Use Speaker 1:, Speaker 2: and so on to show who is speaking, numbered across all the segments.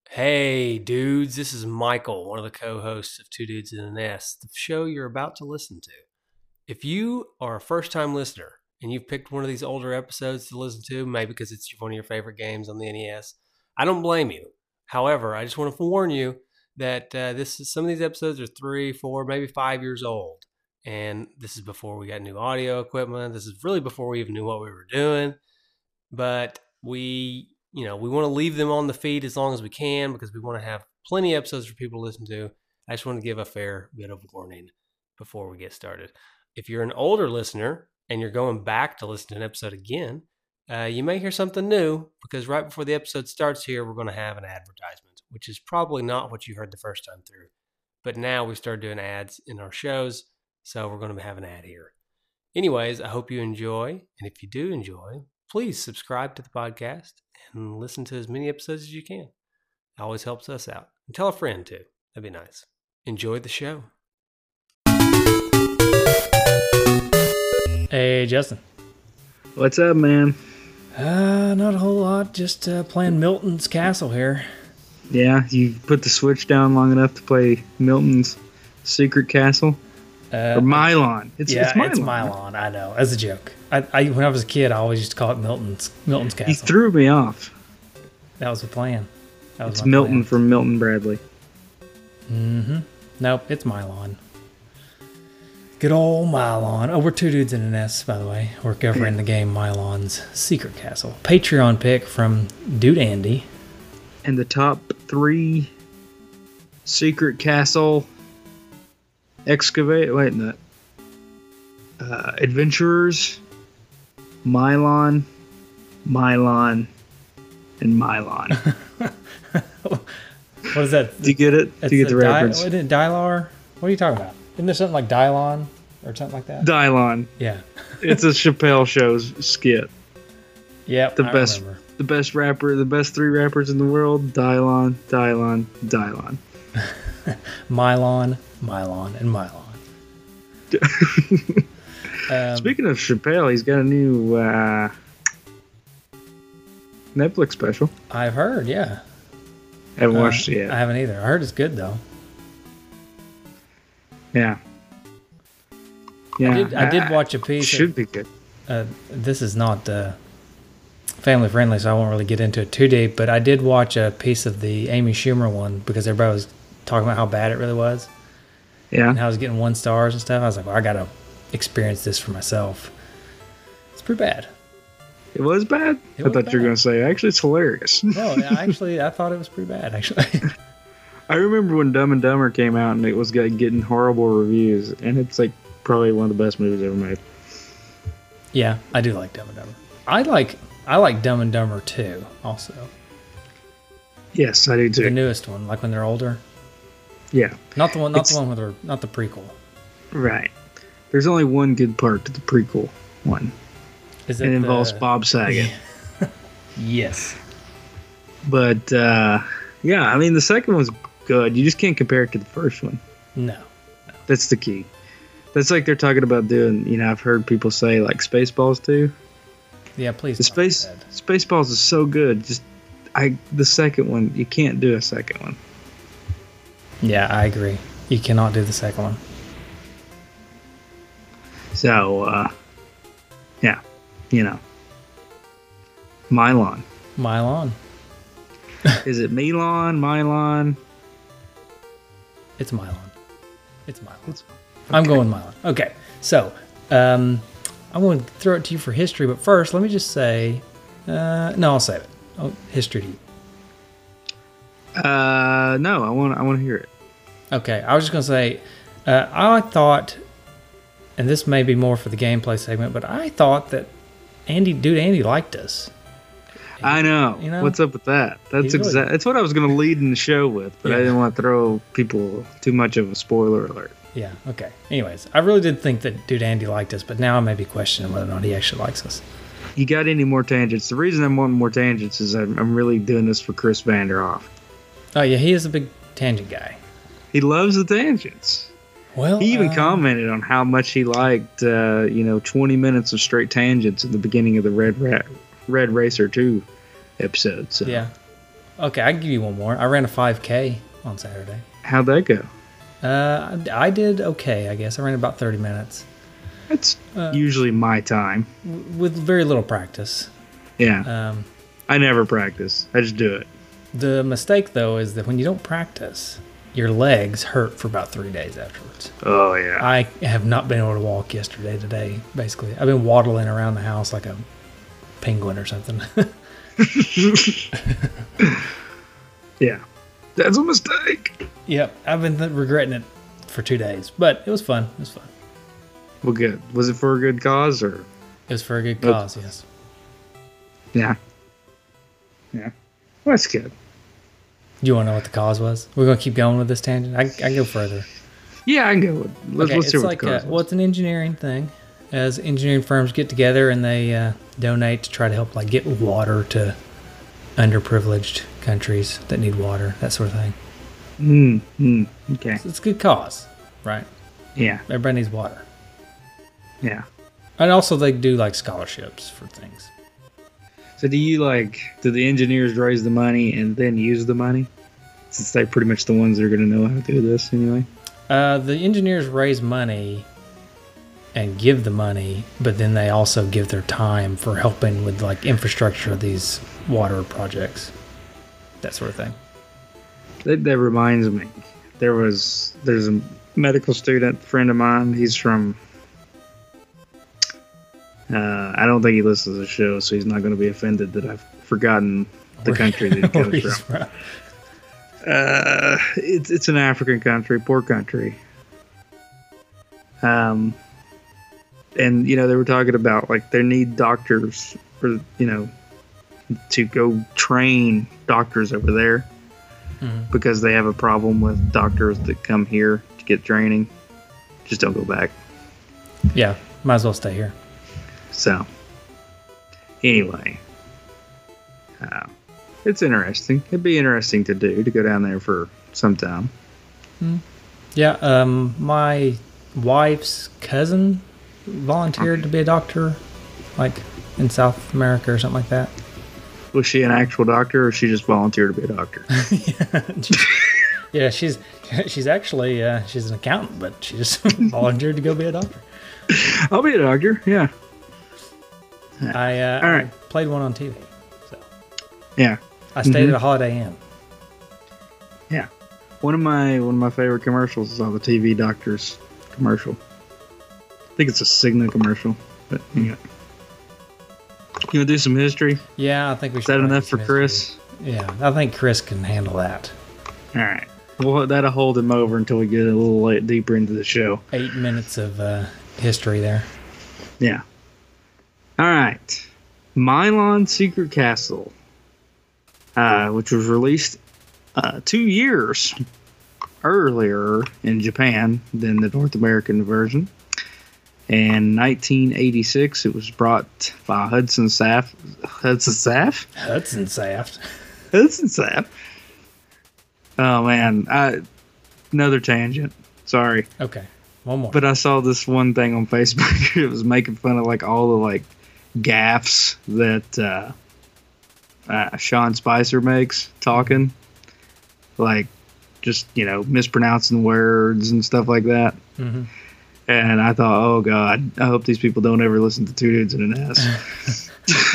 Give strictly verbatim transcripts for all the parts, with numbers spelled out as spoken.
Speaker 1: Hey, dudes, this is Michael, one of the co hosts of Two Dudes in a Nest, the show you're about to listen to. If you are a first time listener and you've picked one of these older episodes to listen to, maybe because it's one of your favorite games on the N E S, I don't blame you. However, I just want to warn you that uh, this is, some of these episodes are three, four, maybe five years old. And this is before we got new audio equipment. This is really before we even knew what we were doing. But we you know, we want to leave them on the feed as long as we can because we want to have plenty of episodes for people to listen to. I just want to give a fair bit of warning before we get started. If you're an older listener and you're going back to listen to an episode again, uh, you may hear something new because right before the episode starts here, we're going to have an advertisement, which is probably not what you heard the first time through. But now we started doing ads in our shows, so we're going to have an ad here. Anyways, I hope you enjoy. And if you do enjoy, please subscribe to the podcast and listen to as many episodes as you can. It always helps us out. And tell a friend too. That'd be nice. Enjoy the show.
Speaker 2: Hey, Justin.
Speaker 3: What's up, man?
Speaker 2: Uh, not a whole lot. Just uh, playing Milton's Castle here.
Speaker 3: Yeah, you put the Switch down long enough to play Milton's Secret Castle?
Speaker 2: Uh,
Speaker 3: or Milon. It's,
Speaker 2: yeah,
Speaker 3: it's Milon.
Speaker 2: It's Milon. I know. As a joke. I, I when I was a kid, I always used to call it Milton's Milton's Castle.
Speaker 3: You threw me off.
Speaker 2: That was the plan. That was
Speaker 3: it's Milton
Speaker 2: plan.
Speaker 3: from Milton Bradley.
Speaker 2: Mm-hmm. Nope, it's Milon. Good old Milon. Oh, we're Two Dudes in a Nest, by the way. We're covering the game Milon's Secret Castle. Patreon pick from Dude Andy.
Speaker 3: And the top three Secret Castle excavate. Wait, no. Uh, adventurers, Milon, Milon, and Milon.
Speaker 2: What is that?
Speaker 3: Do you get it? Do you get the reference?
Speaker 2: Isn't it Dylar? What are you talking about? Isn't there something like Dylon or something like that?
Speaker 3: Dylon.
Speaker 2: Yeah.
Speaker 3: It's a Chappelle Show's skit.
Speaker 2: Yep.
Speaker 3: The
Speaker 2: I
Speaker 3: best,
Speaker 2: remember.
Speaker 3: the best rapper, the best three rappers in the world: Dylon, Dylon, Dylon.
Speaker 2: Mylon, Mylon, and Mylon. um,
Speaker 3: Speaking of Chappelle, he's got a new uh, Netflix special.
Speaker 2: I've heard, yeah.
Speaker 3: I haven't
Speaker 2: Uh,
Speaker 3: watched it yet.
Speaker 2: I haven't either. I heard it's good though.
Speaker 3: Yeah. Yeah.
Speaker 2: I did, I did
Speaker 3: uh,
Speaker 2: watch a piece.
Speaker 3: Should
Speaker 2: of,
Speaker 3: be good.
Speaker 2: Uh, this is not uh, family friendly, so I won't really get into it too deep. But I did watch a piece of the Amy Schumer one because everybody was talking about how bad it really was.
Speaker 3: Yeah.
Speaker 2: And how I was getting one stars and stuff. I was like, well, I gotta experience this for myself. It's pretty bad.
Speaker 3: It was bad?
Speaker 2: It
Speaker 3: I
Speaker 2: was
Speaker 3: thought you were
Speaker 2: bad.
Speaker 3: going to say, actually, it's hilarious.
Speaker 2: No, actually, I thought it was pretty bad, actually.
Speaker 3: I remember when Dumb and Dumber came out and it was like, getting horrible reviews, and it's like probably one of the best movies ever made.
Speaker 2: Yeah, I do like Dumb and Dumber. I like I like Dumb and Dumber two, also.
Speaker 3: Yes, I do too.
Speaker 2: The newest one, like when they're older.
Speaker 3: Yeah.
Speaker 2: Not the one, not
Speaker 3: It's-
Speaker 2: the one with her, not the prequel.
Speaker 3: Right. There's only one good part to the prequel one.
Speaker 2: Is
Speaker 3: It
Speaker 2: it
Speaker 3: involves
Speaker 2: the-
Speaker 3: Bob Saget.
Speaker 2: Yes.
Speaker 3: But, uh, yeah, I mean, the second one's good. You just can't compare it to the first one.
Speaker 2: No.
Speaker 3: That's the key. That's like they're talking about doing, you know, I've heard people say, like, Spaceballs too.
Speaker 2: Yeah, please.
Speaker 3: The
Speaker 2: don't
Speaker 3: space
Speaker 2: do that.
Speaker 3: Spaceballs is so good. Just, I the second one, you can't do a second one.
Speaker 2: Yeah, I agree. You cannot do the second one.
Speaker 3: So, uh, yeah, you know. Milon.
Speaker 2: Mylon.
Speaker 3: Is it Milon? Milon?
Speaker 2: It's Mylon. It's Mylon.
Speaker 3: It's,
Speaker 2: I'm going Mylon. Okay, so um, I'm going to throw it to you for history, but first, let me just say, uh, no, I'll save it. Oh, history to you.
Speaker 3: Uh, no, I want I want to hear it.
Speaker 2: Okay, I was just going to say, uh, I thought, and this may be more for the gameplay segment, but I thought that Andy, dude, Andy liked us.
Speaker 3: I know.
Speaker 2: You know?
Speaker 3: What's up with that? That's
Speaker 2: He really-
Speaker 3: exactly. That's what I was going to lead in the show with, but I
Speaker 2: Yeah.
Speaker 3: didn't want to throw people too much of a spoiler alert.
Speaker 2: Yeah, okay. Anyways, I really did think that dude Andy liked us, but now I may be questioning whether or not he actually likes us.
Speaker 3: You got any more tangents? The reason I'm wanting more tangents is I'm, I'm really doing this for Chris Vanderhoff.
Speaker 2: Oh, yeah, he is a big tangent guy.
Speaker 3: He loves the tangents.
Speaker 2: Well,
Speaker 3: He even
Speaker 2: uh,
Speaker 3: commented on how much he liked, uh, you know, twenty minutes of straight tangents at the beginning of the Red Ra- Red Racer two episode. So.
Speaker 2: Yeah. Okay, I can give you one more. I ran a five K on Saturday.
Speaker 3: How'd that go?
Speaker 2: Uh, I I did okay, I guess. I ran about thirty minutes.
Speaker 3: That's
Speaker 2: Uh,
Speaker 3: usually my time.
Speaker 2: w- with very little practice.
Speaker 3: Yeah.
Speaker 2: Um,
Speaker 3: I never practice. I just do it.
Speaker 2: the mistake, though, is that when you don't practice, your legs hurt for about three days afterwards.
Speaker 3: Oh, yeah.
Speaker 2: I have not been able to walk yesterday, today, basically. I've been waddling around the house like a penguin or something.
Speaker 3: Yeah. That's a mistake.
Speaker 2: Yep, I've been th- regretting it for two days, but it was fun. It was fun.
Speaker 3: Well, good. Was it for a good cause or?
Speaker 2: It was for a good
Speaker 3: Yep.
Speaker 2: cause, yes.
Speaker 3: Yeah. Yeah. Well, that's good.
Speaker 2: You want to know what the cause was? We're going to keep going with this tangent? I, I can go further.
Speaker 3: Yeah, I can go with Let's,
Speaker 2: Okay,
Speaker 3: let's
Speaker 2: it's
Speaker 3: hear what
Speaker 2: like
Speaker 3: the cause
Speaker 2: uh,
Speaker 3: was.
Speaker 2: well, it's an engineering thing. As engineering firms get together and they uh, donate to try to help like get water to underprivileged countries that need water, that sort of thing.
Speaker 3: Mm, mm, okay.
Speaker 2: So it's a good cause, right?
Speaker 3: Yeah.
Speaker 2: Everybody needs water.
Speaker 3: Yeah.
Speaker 2: And also they do like scholarships for things.
Speaker 3: So do you like, do the engineers raise the money and then use the money? Since they're pretty much the ones that are going to know how to do this anyway.
Speaker 2: Uh, the engineers raise money and give the money, but then they also give their time for helping with like infrastructure of these water projects, that sort of thing.
Speaker 3: That, that reminds me. There was, there's a medical student friend of mine. He's from, uh, I don't think he listens to the show, so he's not going to be offended that I've forgotten the country that he
Speaker 2: Where
Speaker 3: comes
Speaker 2: he's
Speaker 3: from.
Speaker 2: from.
Speaker 3: Uh, it's it's an African country, poor country. Um, and you know they were talking about like they need doctors for you know to go train doctors over there
Speaker 2: Mhm.
Speaker 3: because they have a problem with doctors that come here to get training. Just don't go back.
Speaker 2: Yeah, might as well stay here.
Speaker 3: So anyway, uh, it's interesting. It'd be interesting to do to go down there for some time.
Speaker 2: Yeah, um, my wife's cousin volunteered to be a doctor, like in South America or something like that.
Speaker 3: Was she an actual doctor, or she just volunteered to be a doctor?
Speaker 2: Yeah, she's she's actually uh, she's an accountant, but she just volunteered to go be a doctor.
Speaker 3: I'll be a doctor. Yeah,
Speaker 2: I uh,
Speaker 3: All right.
Speaker 2: I played one on T V, so
Speaker 3: yeah,
Speaker 2: I stayed
Speaker 3: Mhm.
Speaker 2: at a Holiday Inn.
Speaker 3: yeah. One of my one of my favorite commercials is on the T V doctors commercial. I think it's a Cigna commercial, but yeah. You want to do some history?
Speaker 2: Yeah, I think we
Speaker 3: Is
Speaker 2: should.
Speaker 3: that
Speaker 2: probably
Speaker 3: enough
Speaker 2: do
Speaker 3: for
Speaker 2: some
Speaker 3: Chris?
Speaker 2: history. Yeah, I think Chris can handle that.
Speaker 3: All right. Well, that'll hold him over until we get a little late, deeper into the show.
Speaker 2: Eight minutes of uh, history there.
Speaker 3: Yeah. All right. Milon Secret Castle, uh, which was released uh, two years earlier in Japan than the North American version. In nineteen eighty-six, it was brought by Hudson Saff. Hudson Saff?
Speaker 2: Hudson Saft.
Speaker 3: Hudson Saff. Oh, man. I, another tangent. Sorry.
Speaker 2: Okay, one more.
Speaker 3: But I saw this one thing on Facebook. It was making fun of like all the like gaffes that uh, uh, Sean Spicer makes talking, like just you know mispronouncing words and stuff like that.
Speaker 2: Mhm.
Speaker 3: And I thought, oh god, I hope these people don't ever listen to Two Dudes in an S.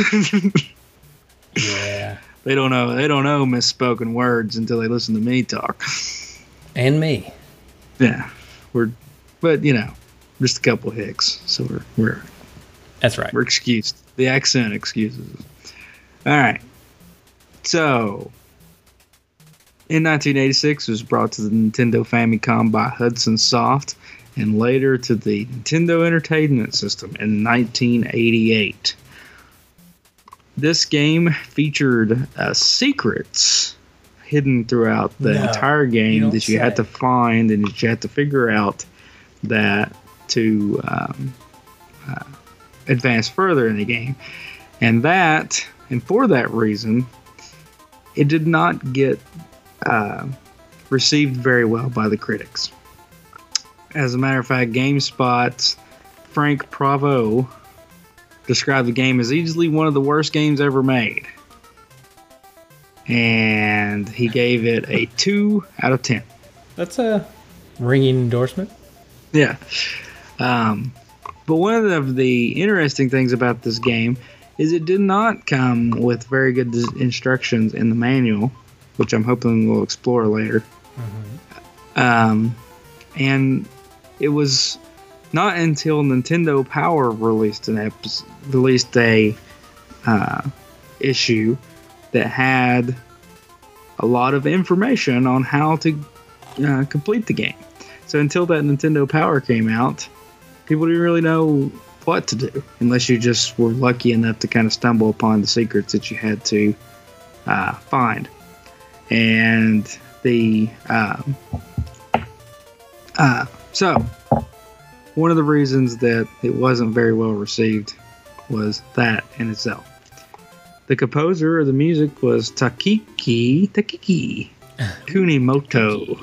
Speaker 2: Yeah,
Speaker 3: They don't know. They don't know misspoken words until they listen to me talk.
Speaker 2: and me.
Speaker 3: Yeah, we're, but you know, just a couple of hicks, so we're we're
Speaker 2: That's right.
Speaker 3: We're excused. The accent excuses us. All right. So, in nineteen eighty-six, it was brought to the Nintendo Famicom by Hudson Soft, and later to the Nintendo Entertainment System in nineteen eighty-eight. This game featured uh, secrets hidden throughout the
Speaker 2: No,
Speaker 3: entire
Speaker 2: you
Speaker 3: game
Speaker 2: don't
Speaker 3: that you had
Speaker 2: say.
Speaker 3: to find and that you had to figure out that to um, uh, advance further in the game. And that, and for that reason, it did not get uh, received very well by the critics. As a matter of fact, GameSpot's Frank Provo described the game as easily one of the worst games ever made. and he gave it a two out of ten.
Speaker 2: That's a ringing endorsement.
Speaker 3: Yeah. Um, but one of the, of the interesting things about this game is it did not come with very good instructions in the manual, which I'm hoping we'll explore later. Mm-hmm. Um, and it was not until Nintendo Power released an episode, released a uh, issue that had a lot of information on how to uh, complete the game. So until that Nintendo Power came out, people didn't really know what to do unless you just were lucky enough to kind of stumble upon the secrets that you had to uh, find. And the um, uh, so one of the reasons that it wasn't very well received was that in itself. The composer of the music was Takiki Takiki Kunimoto.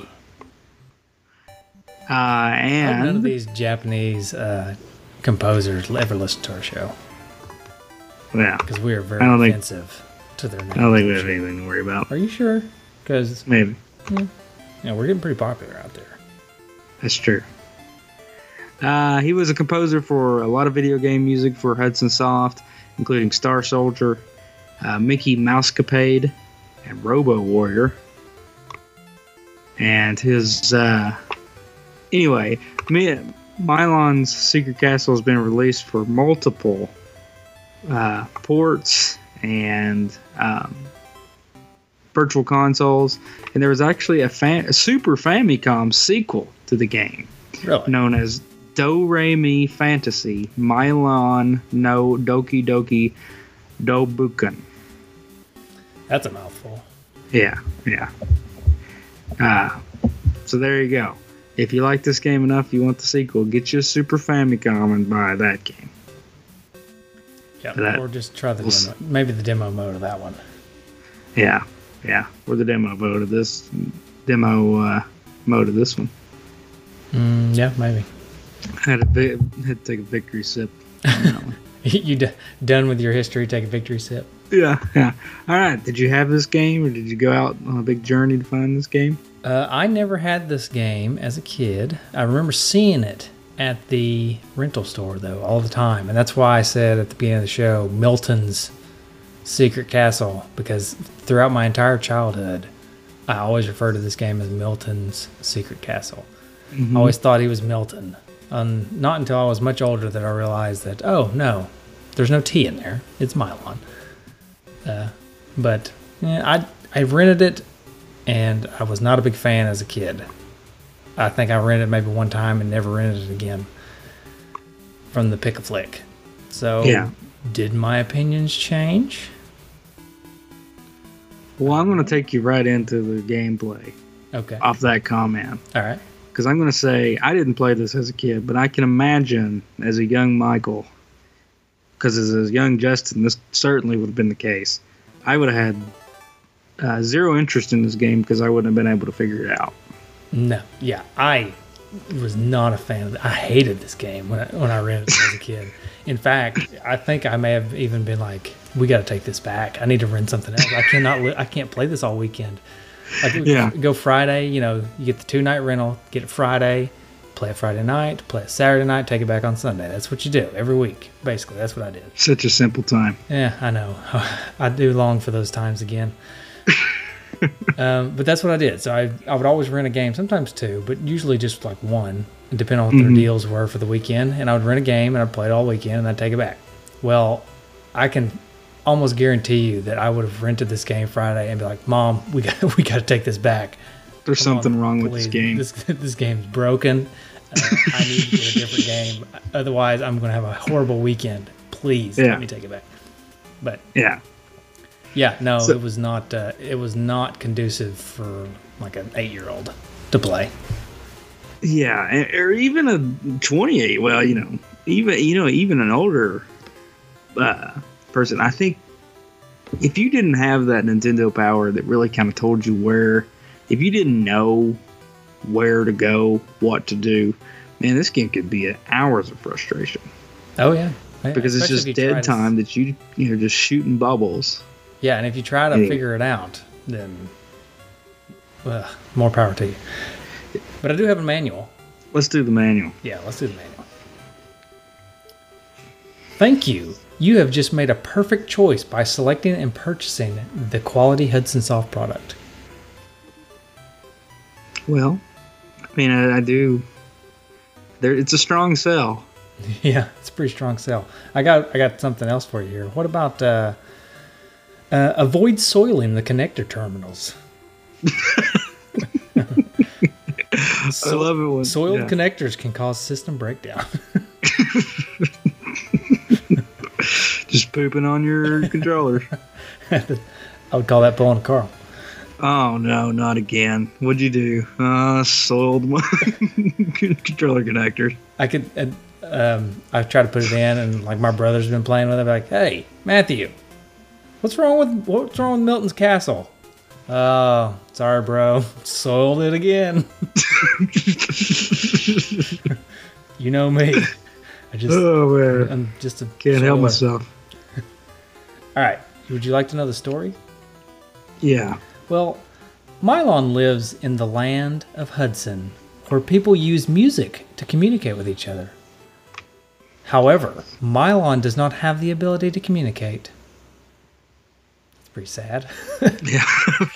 Speaker 3: Uh, and
Speaker 2: none of these Japanese uh, composers ever listen to our show.
Speaker 3: Yeah,
Speaker 2: because we are very
Speaker 3: I don't
Speaker 2: offensive
Speaker 3: think,
Speaker 2: to their names.
Speaker 3: I don't think we have anything to worry about.
Speaker 2: Are you sure? Because
Speaker 3: maybe.
Speaker 2: Yeah, yeah, we're getting pretty popular out there.
Speaker 3: That's true. Uh, he was a composer for a lot of video game music for Hudson Soft, including Star Soldier, uh, Mickey Mousecapade, and Robo Warrior. And his uh, anyway, Milon's Secret Castle has been released for multiple uh, ports and um, virtual consoles, and there was actually a, fam- a Super Famicom sequel to the game,
Speaker 2: really?
Speaker 3: known as Do Re Mi Fantasy Milon no Doki Doki Dobukan.
Speaker 2: That's a mouthful.
Speaker 3: Yeah, yeah. Uh, so there you go. If you like this game enough, you want the sequel, get you a Super Famicom and buy that game.
Speaker 2: Yeah,
Speaker 3: that,
Speaker 2: or just try the demo. Maybe the demo mode of that one.
Speaker 3: Yeah, yeah. Or the demo mode of this demo uh, mode of this one.
Speaker 2: Mm, yeah, maybe.
Speaker 3: I had, a bit, had to take a victory sip on that one.
Speaker 2: You d- done with your history? Take a victory sip.
Speaker 3: Yeah, yeah. All right. Did you have this game, or did you go out on a big journey to find this game?
Speaker 2: Uh, I never had this game as a kid. I remember seeing it at the rental store, though, all the time. And that's why I said at the beginning of the show, Milton's Secret Castle, because throughout my entire childhood, I always referred to this game as Milton's Secret Castle. Mm-hmm. I always thought he was Milton. Um, not until I was much older that I realized that, oh, no, there's no T in there. It's Milon. Uh, but yeah, I I rented it, and I was not a big fan as a kid. I think I rented it maybe one time and never rented it again from the Pick a Flick. So,
Speaker 3: yeah.
Speaker 2: Did my opinions change?
Speaker 3: Well, I'm going to take you right into the gameplay.
Speaker 2: Okay.
Speaker 3: Off that comment.
Speaker 2: All right.
Speaker 3: Because I'm going to say, I didn't play this as a kid, but I can imagine as a young Michael, because as a young Justin, this certainly would have been the case. I would have had uh, zero interest in this game because I wouldn't have been able to figure it out.
Speaker 2: No. Yeah, I was not a fan of it. I hated this game when I, when I rented it as a kid. In fact, I think I may have even been like, we got to take this back. I need to rent something else. I cannot. Li- I can't play this all weekend. Like, yeah. Go Friday, you know, you get the two-night rental, get it Friday, play it Friday night, play it Saturday night, take it back on Sunday. That's what you do every week, basically. That's what I did.
Speaker 3: Such a simple time.
Speaker 2: Yeah, I know. I do long for those times again. um, but that's what I did. So I, I would always rent a game, sometimes two, but usually just like one, depending on what mm-hmm. their deals were for the weekend. And I would rent a game, and I'd play it all weekend, and I'd take it back. Well, I can almost guarantee you that I would have rented this game Friday and be like, Mom, we got we got to take this back.
Speaker 3: There's Come something on, wrong please. with this game.
Speaker 2: This this game's broken. Uh, I need to get a different game. Otherwise, I'm going to have a horrible weekend. Please yeah. let me take it back. But
Speaker 3: yeah,
Speaker 2: yeah, no, so, it was not. Uh, it was not conducive for like an eight-year-old to play.
Speaker 3: Yeah, or even a twenty-eight. Well, you know, even you know, even an older uh, person. I think if you didn't have that Nintendo Power that really kind of told you where, if you didn't know where to go, what to do, man, this game could be hours of frustration.
Speaker 2: Oh yeah,
Speaker 3: because
Speaker 2: Especially
Speaker 3: it's just dead time to... that you you know just shooting bubbles.
Speaker 2: Yeah, and if you try to yeah. figure it out, then uh, more power to you. But I do have a manual.
Speaker 3: Let's do the manual.
Speaker 2: Yeah, let's do the manual. Thank you. You have just made a perfect choice by selecting and purchasing the quality Hudson Soft product.
Speaker 3: Well, I mean, I, I do. There, it's a strong sell.
Speaker 2: Yeah, it's a pretty strong sell. I got I got something else for you here. What about uh, uh, avoid soiling the connector terminals?
Speaker 3: I love it when
Speaker 2: Soiled
Speaker 3: yeah.
Speaker 2: connectors can cause system breakdown.
Speaker 3: Just pooping on your controller.
Speaker 2: I would call that pulling a Carl.
Speaker 3: Oh no, not again. What'd you do? Uh, soiled my controller connectors.
Speaker 2: I could. Uh, um, I've tried to put it in, and like my brother's been playing with it. I'd be like, "Hey, Matthew, what's wrong with what's wrong with Milton's Castle?" Oh, sorry, bro. Soiled it again. You know me. I just.
Speaker 3: Oh man,
Speaker 2: I'm just a
Speaker 3: can't help
Speaker 2: soiler.
Speaker 3: myself.
Speaker 2: All right. Would you like to know the story?
Speaker 3: Yeah.
Speaker 2: Well, Mylon lives in the land of Hudson, where people use music to communicate with each other. However, Mylon does not have the ability to communicate. It's pretty sad.
Speaker 3: Yeah.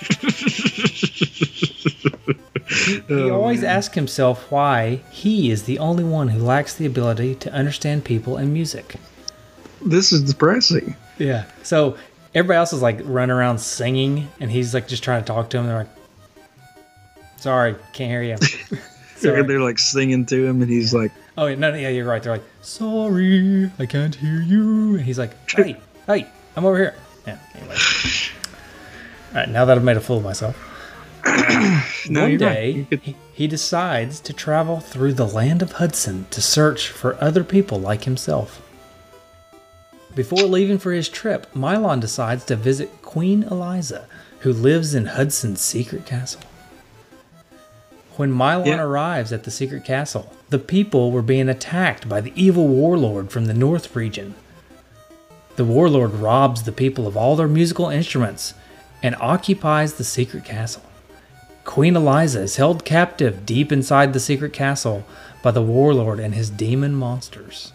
Speaker 2: He, he
Speaker 3: Oh,
Speaker 2: always
Speaker 3: man.
Speaker 2: asks himself why he is the only one who lacks the ability to understand people and music.
Speaker 3: This is depressing.
Speaker 2: Yeah. So everybody else is like running around singing, and he's like just trying to talk to them. They're like, "Sorry, can't hear you." Sorry.
Speaker 3: They're like singing to him, and he's like,
Speaker 2: Oh, yeah, no, no, yeah, you're right. They're like, "Sorry, I can't hear you." And he's like, "Hey, hey, I'm over here." Yeah. Anyway. All right. Now that I've made a fool of myself.
Speaker 3: No,
Speaker 2: One
Speaker 3: you're right.
Speaker 2: day,
Speaker 3: You could-
Speaker 2: he, he decides to travel through the land of Hudson to search for other people like himself. Before leaving for his trip, Mylon decides to visit Queen Eliza, who lives in Hudson's secret castle. When Mylon
Speaker 3: Yeah.
Speaker 2: arrives at the secret castle, the people were being attacked by the evil warlord from the north region. The warlord robs the people of all their musical instruments and occupies the secret castle. Queen Eliza is held captive deep inside the secret castle by the warlord and his demon monsters.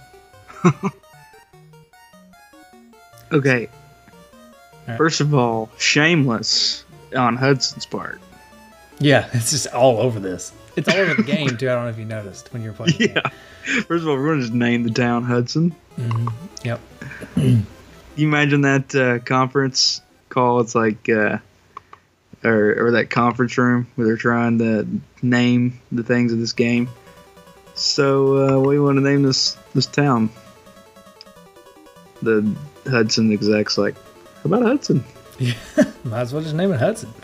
Speaker 3: okay.
Speaker 2: right.
Speaker 3: First of all, shameless on Hudson's part.
Speaker 2: Yeah, it's just all over this. It's all over the game, too. I don't know if you noticed when you were playing the game.
Speaker 3: Yeah. First of all, we're going to just name the town Hudson.
Speaker 2: Yep.
Speaker 3: You imagine that uh, conference call? It's like, uh, or or that conference room where they're trying to name the things of this game. So, uh, what do you want to name this this town? The Hudson exec's like, how about Hudson?
Speaker 2: Might as well just name it Hudson.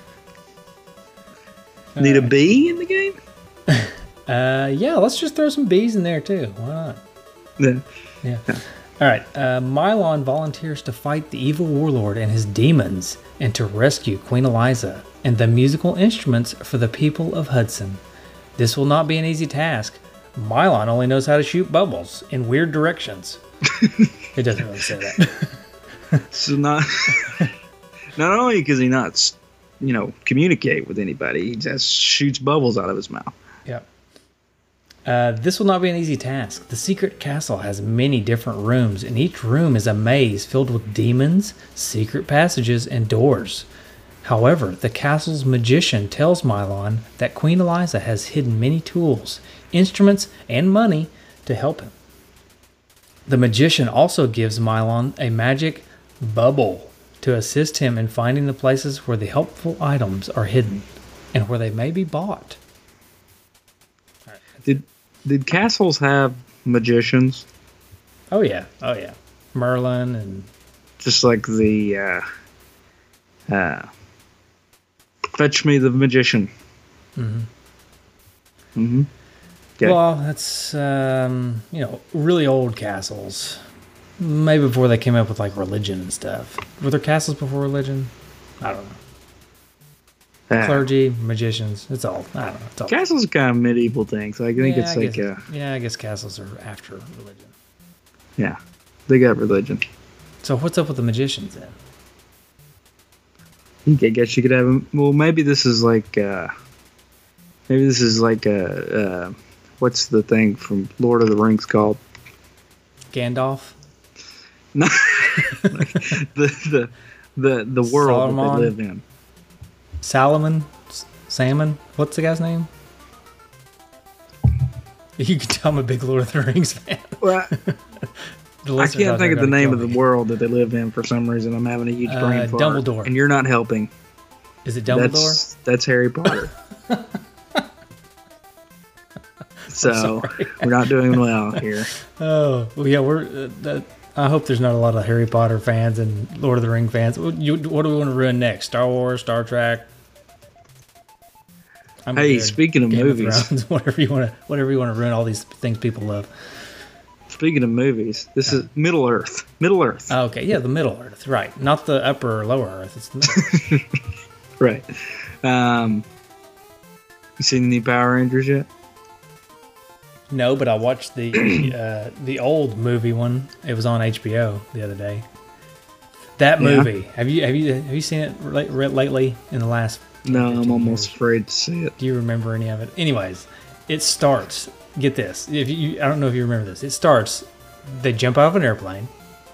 Speaker 3: Need a
Speaker 2: Alright.
Speaker 3: B in the game?
Speaker 2: Uh, yeah, let's just throw some bees in there, too. Why not?
Speaker 3: Yeah.
Speaker 2: Yeah. All right. Uh, Mylon volunteers to fight the evil warlord and his demons and to rescue Queen Eliza and the musical instruments for the people of Hudson. This will not be an easy task. Mylon only knows how to shoot bubbles in weird directions. It doesn't really say that.
Speaker 3: So not not only does he not, you know, communicate with anybody, he just shoots bubbles out of his mouth.
Speaker 2: Yep. Uh, this will not be an easy task. The secret castle has many different rooms, and each room is a maze filled with demons, secret passages, and doors. However, the castle's magician tells Mylon that Queen Eliza has hidden many tools, instruments, and money to help him. The magician also gives Mylon a magic bubble to assist him in finding the places where the helpful items are hidden and where they may be bought.
Speaker 3: Did did castles have magicians?
Speaker 2: Oh yeah, oh yeah. Merlin and
Speaker 3: Just like the uh, uh, fetch me the magician.
Speaker 2: mm-hmm.
Speaker 3: Mm-hmm. Okay.
Speaker 2: Well, that's um, you know, really old castles. Maybe before they came up with like religion and stuff. Were there castles before religion? I don't know.
Speaker 3: Uh,
Speaker 2: Clergy, magicians. It's all. I don't know. It's all.
Speaker 3: Castles are kind of medieval things. Like, I think
Speaker 2: Yeah,
Speaker 3: it's
Speaker 2: I
Speaker 3: like
Speaker 2: guess-
Speaker 3: uh,
Speaker 2: yeah, I guess castles are after religion.
Speaker 3: yeah, they got religion.
Speaker 2: So what's up with the magicians then?
Speaker 3: I guess you could have. Well, maybe this is like. Uh, maybe this is like a. Uh, what's the thing from Lord of the Rings called?
Speaker 2: Gandalf.
Speaker 3: No, like the the the the world
Speaker 2: Saruman?
Speaker 3: that they live in.
Speaker 2: Salomon, S- Salmon. What's the guy's name? You can tell I'm a big Lord of the Rings fan.
Speaker 3: Well,
Speaker 2: The
Speaker 3: I
Speaker 2: listeners out
Speaker 3: can't
Speaker 2: there
Speaker 3: think of the
Speaker 2: gotta
Speaker 3: name
Speaker 2: kill
Speaker 3: of the
Speaker 2: me.
Speaker 3: world that they live in for some reason. I'm having a huge
Speaker 2: Uh,
Speaker 3: brain fart.
Speaker 2: Dumbledore.
Speaker 3: And you're not helping.
Speaker 2: Is it Dumbledore?
Speaker 3: That's, that's Harry Potter. So we're not doing well here.
Speaker 2: Oh, well, yeah, we're. Uh, that, I hope there's not a lot of Harry Potter fans and Lord of the Ring fans. What, you, what do we want to ruin next? Star Wars, Star Trek. I'm
Speaker 3: Hey,
Speaker 2: good.
Speaker 3: speaking of
Speaker 2: Game
Speaker 3: movies.
Speaker 2: Thrones, whatever you want to, whatever you want to ruin all these things people love.
Speaker 3: Speaking of movies, this is Middle Earth. Middle Earth.
Speaker 2: Oh, okay, yeah, the Middle Earth, right? Not the upper or lower Earth. It's the middle.
Speaker 3: Right. Um, you seen the new Power Rangers yet?
Speaker 2: No, but I watched the uh, the old movie one. It was on H B O the other day. That
Speaker 3: Yeah.
Speaker 2: movie. Have you have you have you seen it late, lately in the last?
Speaker 3: No, I'm
Speaker 2: fifteen
Speaker 3: almost
Speaker 2: years?
Speaker 3: afraid to see it.
Speaker 2: Do you remember any of it? Anyways, it starts. Get this. If you, I don't know if you remember this. It starts. They jump out of an airplane.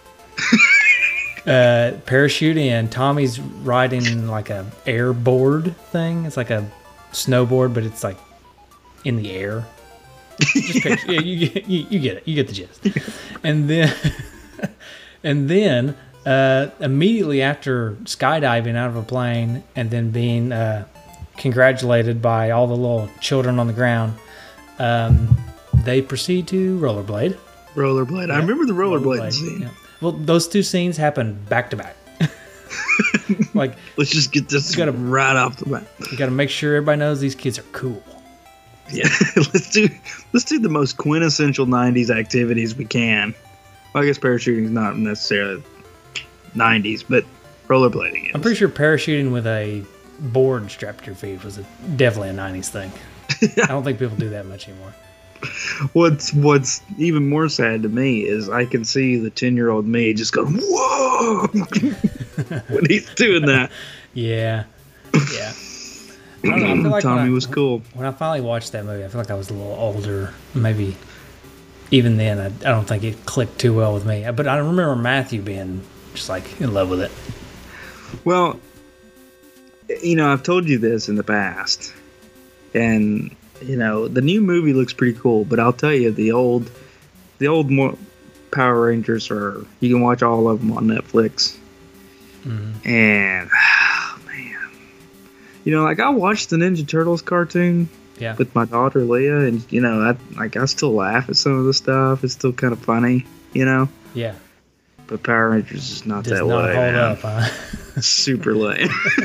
Speaker 2: uh, parachute in. Tommy's riding like a airboard thing. It's like a snowboard, but it's like in the air. Just picture. Yeah, you, get- you, you get it. You get the gist. And then, and then uh, immediately after skydiving out of a plane and then being uh, congratulated by all the little children on the ground, um, they proceed to rollerblade.
Speaker 3: Rollerblade. I
Speaker 2: Yeah.
Speaker 3: remember the rollerblade
Speaker 2: Rollerblade,
Speaker 3: scene.
Speaker 2: yeah. Well, those two scenes happen back to back. Like,
Speaker 3: Let's just get this
Speaker 2: Gotta-
Speaker 3: right off the bat.
Speaker 2: you got to make sure everybody knows these kids are cool.
Speaker 3: Yeah, let's do let's do the most quintessential nineties activities we can. Well, I guess parachuting is not necessarily nineties, but rollerblading is.
Speaker 2: I'm pretty sure parachuting with a board strapped to your feet was a, definitely a nineties thing. I don't think people do that much anymore.
Speaker 3: What's What's even more sad to me is I can see the ten year old me just going whoa when he's doing that.
Speaker 2: Yeah, yeah. I don't know, I feel like
Speaker 3: Tommy
Speaker 2: when I,
Speaker 3: was cool.
Speaker 2: When I finally watched that movie, I feel like I was a little older. Maybe even then, I, I don't think it clicked too well with me. But I remember Matthew being just like in love with it.
Speaker 3: Well, you know, I've told you this in the past, and you know, the new movie looks pretty cool. But I'll tell you, the old, the old mo- Power Rangers are. You can watch all of them on Netflix,
Speaker 2: Mm-hmm.
Speaker 3: and oh man, you know, like I watched the Ninja Turtles cartoon
Speaker 2: Yeah,
Speaker 3: with my daughter Leah, and you know, I like I still laugh at some of the stuff. It's still kind of funny, you know.
Speaker 2: yeah.
Speaker 3: But Power Rangers is not
Speaker 2: Does
Speaker 3: that
Speaker 2: not
Speaker 3: way,
Speaker 2: hold
Speaker 3: man.
Speaker 2: up, huh?
Speaker 3: It's super lame.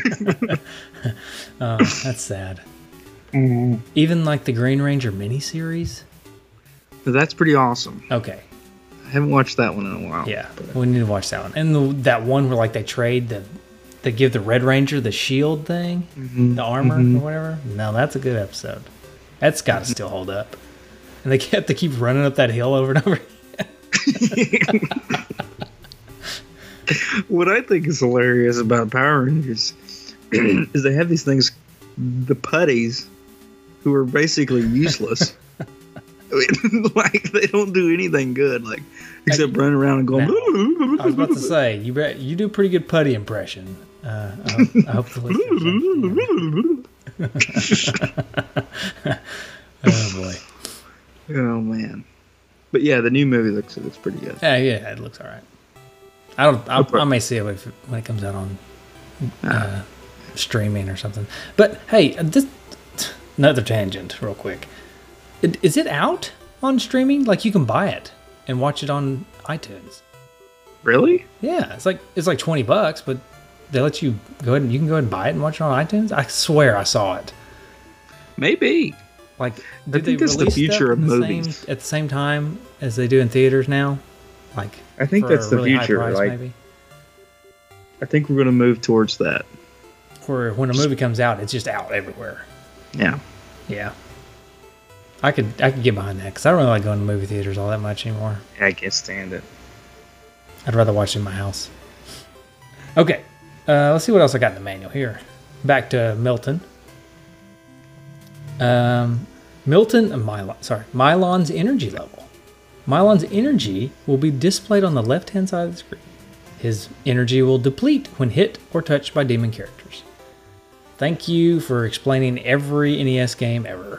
Speaker 2: Oh, that's sad. Even like the Green Ranger miniseries.
Speaker 3: That's pretty awesome.
Speaker 2: Okay,
Speaker 3: I haven't watched that one in a while.
Speaker 2: yeah, we need to watch that one. And the, that one where like they trade the, they give the Red Ranger the shield thing,
Speaker 3: Mhm.
Speaker 2: the armor
Speaker 3: Mhm.
Speaker 2: or whatever. No, that's a good episode. That's got to still hold up. And they kept to keep running up that hill over and over.
Speaker 3: What I think is hilarious about Power Rangers is they have these things, the putties, who are basically useless. I mean, like they don't do anything good, like except running around and going.
Speaker 2: I was about to say you bet you do a pretty good putty impression. Uh, I, hope, I hope the listeners. Oh boy.
Speaker 3: Oh man, but yeah, the new movie looks looks pretty good.
Speaker 2: Yeah, yeah, it looks all right. I don't. I, I may see it if, when it comes out on uh, streaming or something. But hey, this another tangent, real quick. It, is it out on streaming? Like you can buy it and watch it on iTunes.
Speaker 3: Really?
Speaker 2: Yeah, it's like it's like twenty bucks, but they let you go ahead and you can go ahead and buy it and watch it on iTunes. I swear I saw it.
Speaker 3: Maybe.
Speaker 2: Like,
Speaker 3: I
Speaker 2: did
Speaker 3: think
Speaker 2: they
Speaker 3: that's the
Speaker 2: release
Speaker 3: future
Speaker 2: stuff
Speaker 3: of
Speaker 2: in the
Speaker 3: movies.
Speaker 2: same, at the same time as they do in theaters now? Like,
Speaker 3: I think
Speaker 2: for
Speaker 3: that's
Speaker 2: a
Speaker 3: the
Speaker 2: really high
Speaker 3: future.
Speaker 2: price,
Speaker 3: Like,
Speaker 2: maybe.
Speaker 3: I think we're gonna move towards that.
Speaker 2: Where when a movie comes out, it's just out everywhere.
Speaker 3: Yeah.
Speaker 2: Yeah, I could I could get behind that because I don't really like going to movie theaters all that much anymore.
Speaker 3: I can't stand it.
Speaker 2: I'd rather watch it in my house. Okay, Uh, let's see what else I got in the manual here. Back to Milton. Um, Milton, uh, Mylon, sorry, Mylon's energy level. Mylon's energy will be displayed on the left-hand side of the screen. His energy will deplete when hit or touched by demon characters. Thank you for explaining every N E S game ever.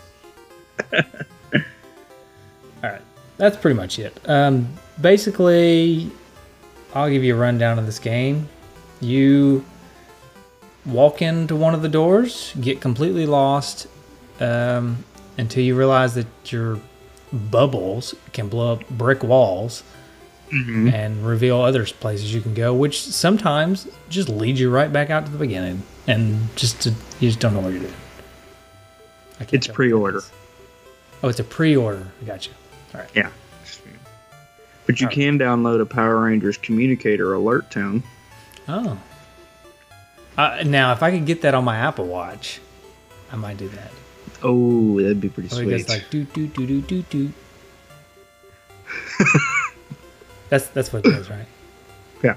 Speaker 2: Alright, that's pretty much it. Um, basically, I'll give you a rundown of this game. You walk into one of the doors, get completely lost um, until you realize that your bubbles can blow up brick walls mm-hmm. and reveal other places you can go, which sometimes just lead you right back out to the beginning, and just to, you just don't know what you're doing.
Speaker 3: It's pre-order.
Speaker 2: Oh, it's a pre-order. I got you. All right.
Speaker 3: Yeah. But you All can right. download a Power Rangers communicator alert tone.
Speaker 2: Oh. Uh, now, if I could get that on my Apple Watch, I might do that.
Speaker 3: Oh, that'd be pretty
Speaker 2: oh,
Speaker 3: sweet.
Speaker 2: It's like doot doot doot doot doot doot. That's that's what it does, right?
Speaker 3: Yeah.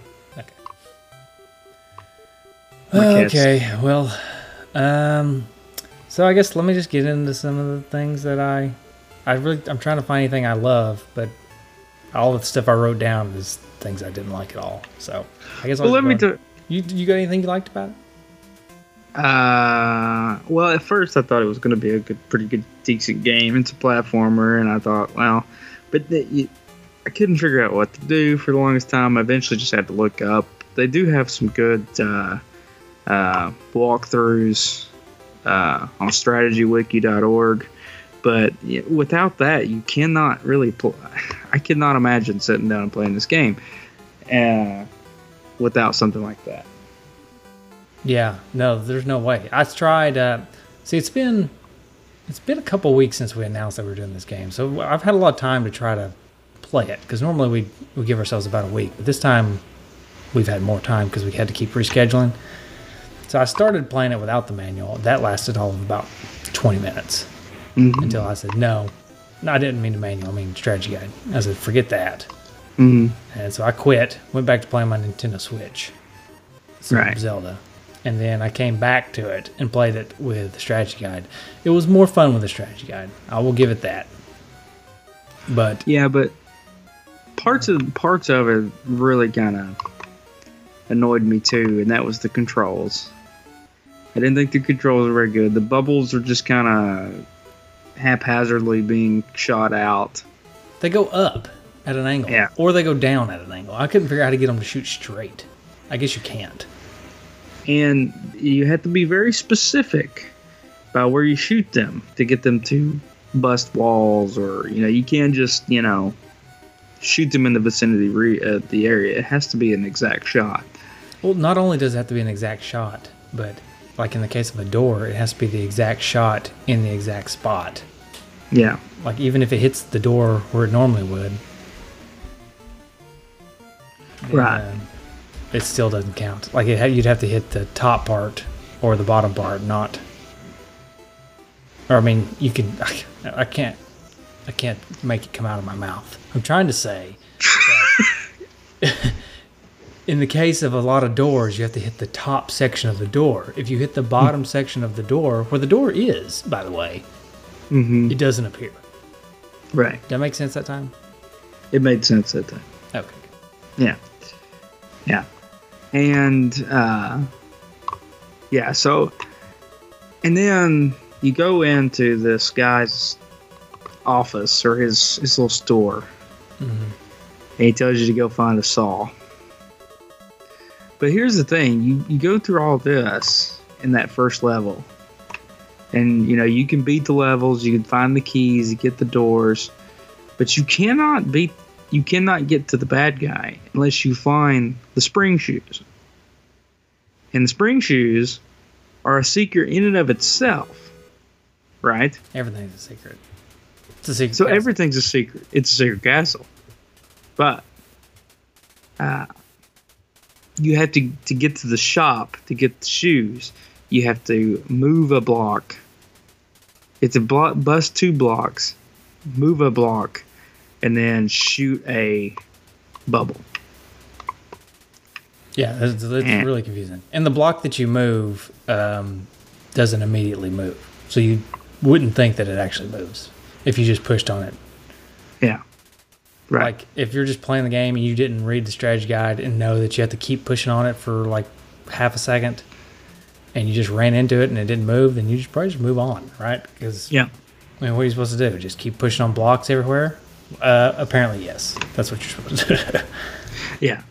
Speaker 2: Okay. Okay. Well, um, so I guess let me just get into some of the things that I, I really I'm trying to find anything I love, but all the stuff I wrote down is things I didn't like at all. So I guess I'll
Speaker 3: well, let me do.
Speaker 2: You you got anything you liked about it?
Speaker 3: Uh, well, at first I thought it was going to be a good, pretty good, decent game. It's a platformer, and I thought, well, but the, you, I couldn't figure out what to do for the longest time. I eventually just had to look up. They do have some good uh, uh, walkthroughs uh, on strategy wiki dot org, but without that, you cannot really play. I cannot imagine sitting down and playing this game uh, without something like that.
Speaker 2: Yeah, no, there's no way. I tried. Uh, see, it's been it's been a couple weeks since we announced that we were doing this game, so I've had a lot of time to try to play it. Because normally we we give ourselves about a week, but this time we've had more time because we had to keep rescheduling. So I started playing it without the manual. That lasted all of about twenty minutes mm-hmm. until I said no. No, I didn't mean the manual. I mean strategy guide. I said forget that.
Speaker 3: Mm-hmm.
Speaker 2: And so I quit. Went back to playing my Nintendo Switch. Some
Speaker 3: right.
Speaker 2: Zelda. And then I came back to it and played it with the strategy guide. It was more fun with the strategy guide. I will give it that. But
Speaker 3: yeah, but parts of parts of it really kind of annoyed me too, and that was the controls. I didn't think the controls were very good. The bubbles are just kind of haphazardly being shot out.
Speaker 2: They go up at an angle,
Speaker 3: yeah.
Speaker 2: or they go down at an angle. I couldn't figure out how to get them to shoot straight. I guess you can't.
Speaker 3: And you have to be very specific about where you shoot them to get them to bust walls, or you know, you can't just you know shoot them in the vicinity re- uh, the area. It has to be an exact shot.
Speaker 2: Well, not only does it have to be an exact shot, but like in the case of a door, it has to be the exact shot in the exact spot.
Speaker 3: Yeah.
Speaker 2: Like even if it hits the door where it normally would,
Speaker 3: right.
Speaker 2: Uh, it still doesn't count. Like it ha- you'd have to hit the top part or the bottom part, not. Or I mean, you can. I, I can't. I can't make it come out of my mouth. I'm trying to say that in the case of a lot of doors, you have to hit the top section of the door. If you hit the bottom section of the door, where the door is, by the way,
Speaker 3: mm-hmm.
Speaker 2: it doesn't appear.
Speaker 3: Right.
Speaker 2: Did that make sense that time?
Speaker 3: It made sense that time.
Speaker 2: Okay.
Speaker 3: Yeah. Yeah. And, uh, yeah, so, and then you go into this guy's office or his, his little store, mm-hmm. and he tells you to go find a saw. But here's the thing, you, you go through all this in that first level, and, you know, you can beat the levels, you can find the keys, you get the doors, but you cannot beat You cannot get to the bad guy unless you find the spring shoes. And the spring shoes are a secret in and of itself, right?
Speaker 2: Everything's a secret. It's a secret
Speaker 3: So
Speaker 2: castle.
Speaker 3: everything's a secret. It's a secret castle. But uh, you have to, to get to the shop to get the shoes. You have to move a block. It's a block, bust two blocks, move a block, and then shoot a bubble.
Speaker 2: Yeah, it's, it's
Speaker 3: Yeah.
Speaker 2: really confusing. And the block that you move um, doesn't immediately move. So you wouldn't think that it actually moves if you just pushed on it.
Speaker 3: Yeah. Right.
Speaker 2: Like, if you're just playing the game and you didn't read the strategy guide and know that you have to keep pushing on it for, like, half a second, and you just ran into it and it didn't move, then you just probably just move on, right? Because,
Speaker 3: yeah.
Speaker 2: I mean, what are you supposed to do? Just keep pushing on blocks everywhere? Uh, apparently, yes. That's what you're supposed to do.
Speaker 3: Yeah.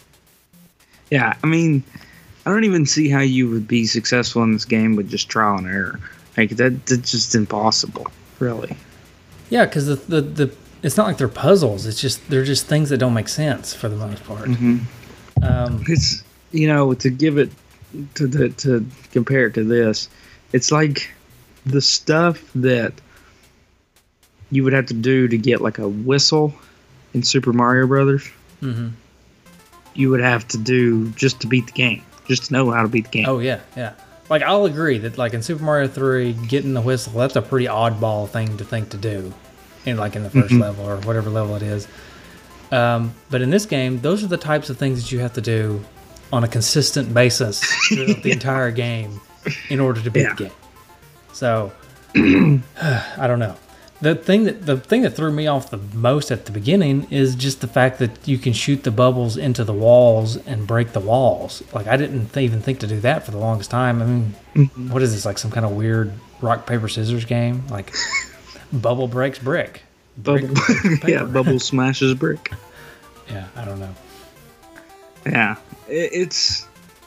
Speaker 3: Yeah, I mean, I don't even see how you would be successful in this game with just trial and error. Like, that, that's just impossible, really.
Speaker 2: Yeah, because the, the, the, it's not like they're puzzles. It's just, they're just things that don't make sense for the most part.
Speaker 3: Mm-hmm.
Speaker 2: Um,
Speaker 3: It's, you know, to give it, to, the, to compare it to this, it's like the stuff that you would have to do to get, like, a whistle in Super Mario Brothers.
Speaker 2: mhm.
Speaker 3: You would have to do just to beat the game, just to know how to beat the game.
Speaker 2: Oh, yeah, yeah. Like, I'll agree that, like, in Super Mario three, getting the whistle, that's a pretty oddball thing to think to do, in like, in the first
Speaker 3: Mhm.
Speaker 2: level or whatever level it is. Um, but in this game, those are the types of things that you have to do on a consistent basis throughout the entire game in order to beat
Speaker 3: Yeah.
Speaker 2: the game. So, I don't know. The thing that the thing that threw me off the most at the beginning is just the fact that you can shoot the bubbles into the walls and break the walls. Like, I didn't th- even think to do that for the longest time. I mean,
Speaker 3: Mhm.
Speaker 2: what is this, like some kind of weird rock paper scissors game? Like, bubble breaks brick. Brick
Speaker 3: Bubble,
Speaker 2: breaks
Speaker 3: yeah,
Speaker 2: paper.
Speaker 3: bubble smashes brick.
Speaker 2: Yeah, I don't know.
Speaker 3: Yeah, it, it's.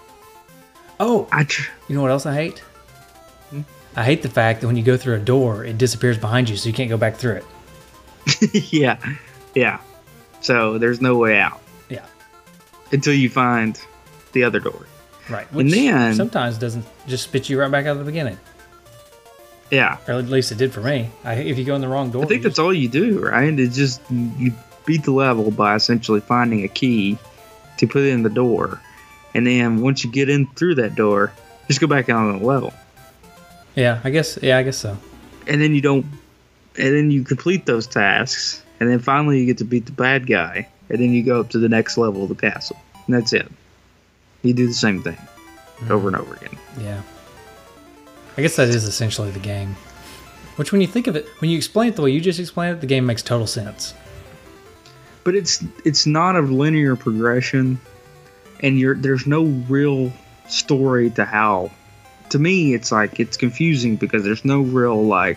Speaker 2: Oh,
Speaker 3: I tr-
Speaker 2: you know what else I hate?
Speaker 3: Hmm?
Speaker 2: I hate the fact that when you go through a door, it disappears behind you, so you can't go back through it.
Speaker 3: yeah, yeah. So there's no way out
Speaker 2: Yeah,
Speaker 3: until you find the other door.
Speaker 2: right.
Speaker 3: And
Speaker 2: Which
Speaker 3: then-
Speaker 2: sometimes doesn't just spit you right back out of the beginning.
Speaker 3: Yeah,
Speaker 2: Or at least it did for me. I, if you go in the wrong door,
Speaker 3: I think
Speaker 2: you
Speaker 3: that's all you do, right? It's just you beat the level by essentially finding a key to put in the door, and then once you get in through that door, just go back out on the level,
Speaker 2: just- yeah, I guess. Yeah, I guess so.
Speaker 3: and then you don't, and then you complete those tasks, and then finally you get to beat the bad guy, and then you go up to the next level of the castle, and that's it. You do the same thing over and over again.
Speaker 2: Yeah, I guess that is essentially the game. Which, when you think of it, when you explain it the way you just explained it, the game makes total sense.
Speaker 3: But it's it's not a linear progression, and you're there's no real story to how. To me, it's like it's confusing because there's no real like,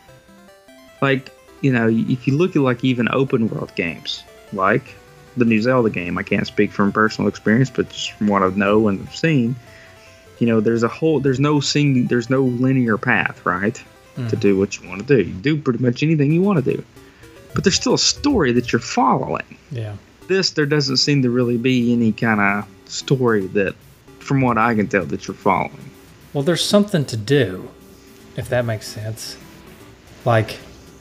Speaker 3: like you know, if you look at like even open world games, like the new Zelda game, I can't speak from personal experience, but just from what I know and have seen, you know, there's a whole there's no sing there's no linear path, right,
Speaker 2: Mm.
Speaker 3: to do what you want to do. You do pretty much anything you want to do, but there's still a story that you're following.
Speaker 2: Yeah.
Speaker 3: This, there doesn't seem to really be any kind of story that, from what I can tell, that you're following.
Speaker 2: Well, there's something to do, if that makes sense. Like,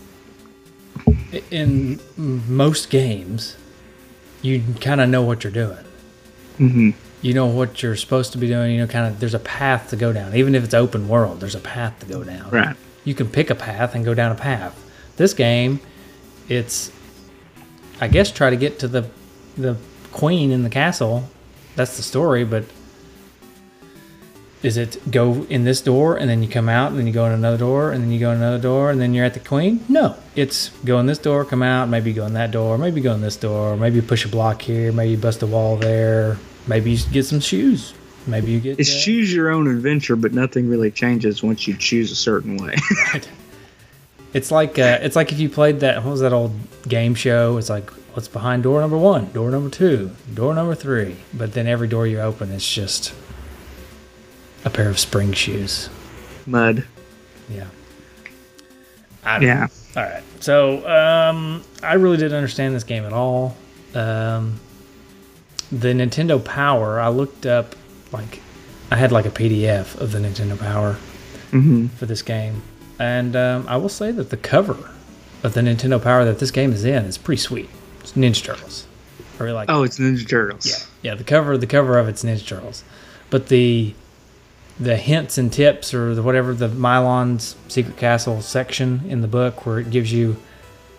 Speaker 2: i- in m- most games, you kind of know what you're doing.
Speaker 3: Mm-hmm.
Speaker 2: You know what you're supposed to be doing. You know, kind of, there's a path to go down. Even if it's open world, there's a path to go down.
Speaker 3: Right.
Speaker 2: You can pick a path and go down a path. This game, it's, I guess, try to get to the the queen in the castle. That's the story, but is it go in this door and then you come out and then you go in another door and then you go in another door and then you're at the queen? No. It's go in this door, come out, maybe go in that door, maybe go in this door, maybe push a block here, maybe you bust a wall there, maybe you get some shoes. Maybe you get
Speaker 3: It's
Speaker 2: uh,
Speaker 3: choose your own adventure, but nothing really changes once you choose a certain way.
Speaker 2: Right. It's like uh, it's like if you played that, what was that old game show? It's like, what's behind door number one, door number two, door number three. But then every door you open, it's just a pair of spring shoes.
Speaker 3: Mud.
Speaker 2: Yeah. I don't
Speaker 3: Yeah.
Speaker 2: know. All right. So um, I really didn't understand this game at all. Um, the Nintendo Power, I looked up, like, I had like a P D F of the Nintendo Power
Speaker 3: Mm-hmm.
Speaker 2: for this game. And um, I will say that the cover of the Nintendo Power that this game is in is pretty sweet. It's Ninja Turtles. I really like
Speaker 3: Oh, it's Ninja Turtles.
Speaker 2: Yeah, yeah. The cover, the cover of it's Ninja Turtles, but the the hints and tips or the whatever the Milon's Secret Castle section in the book where it gives you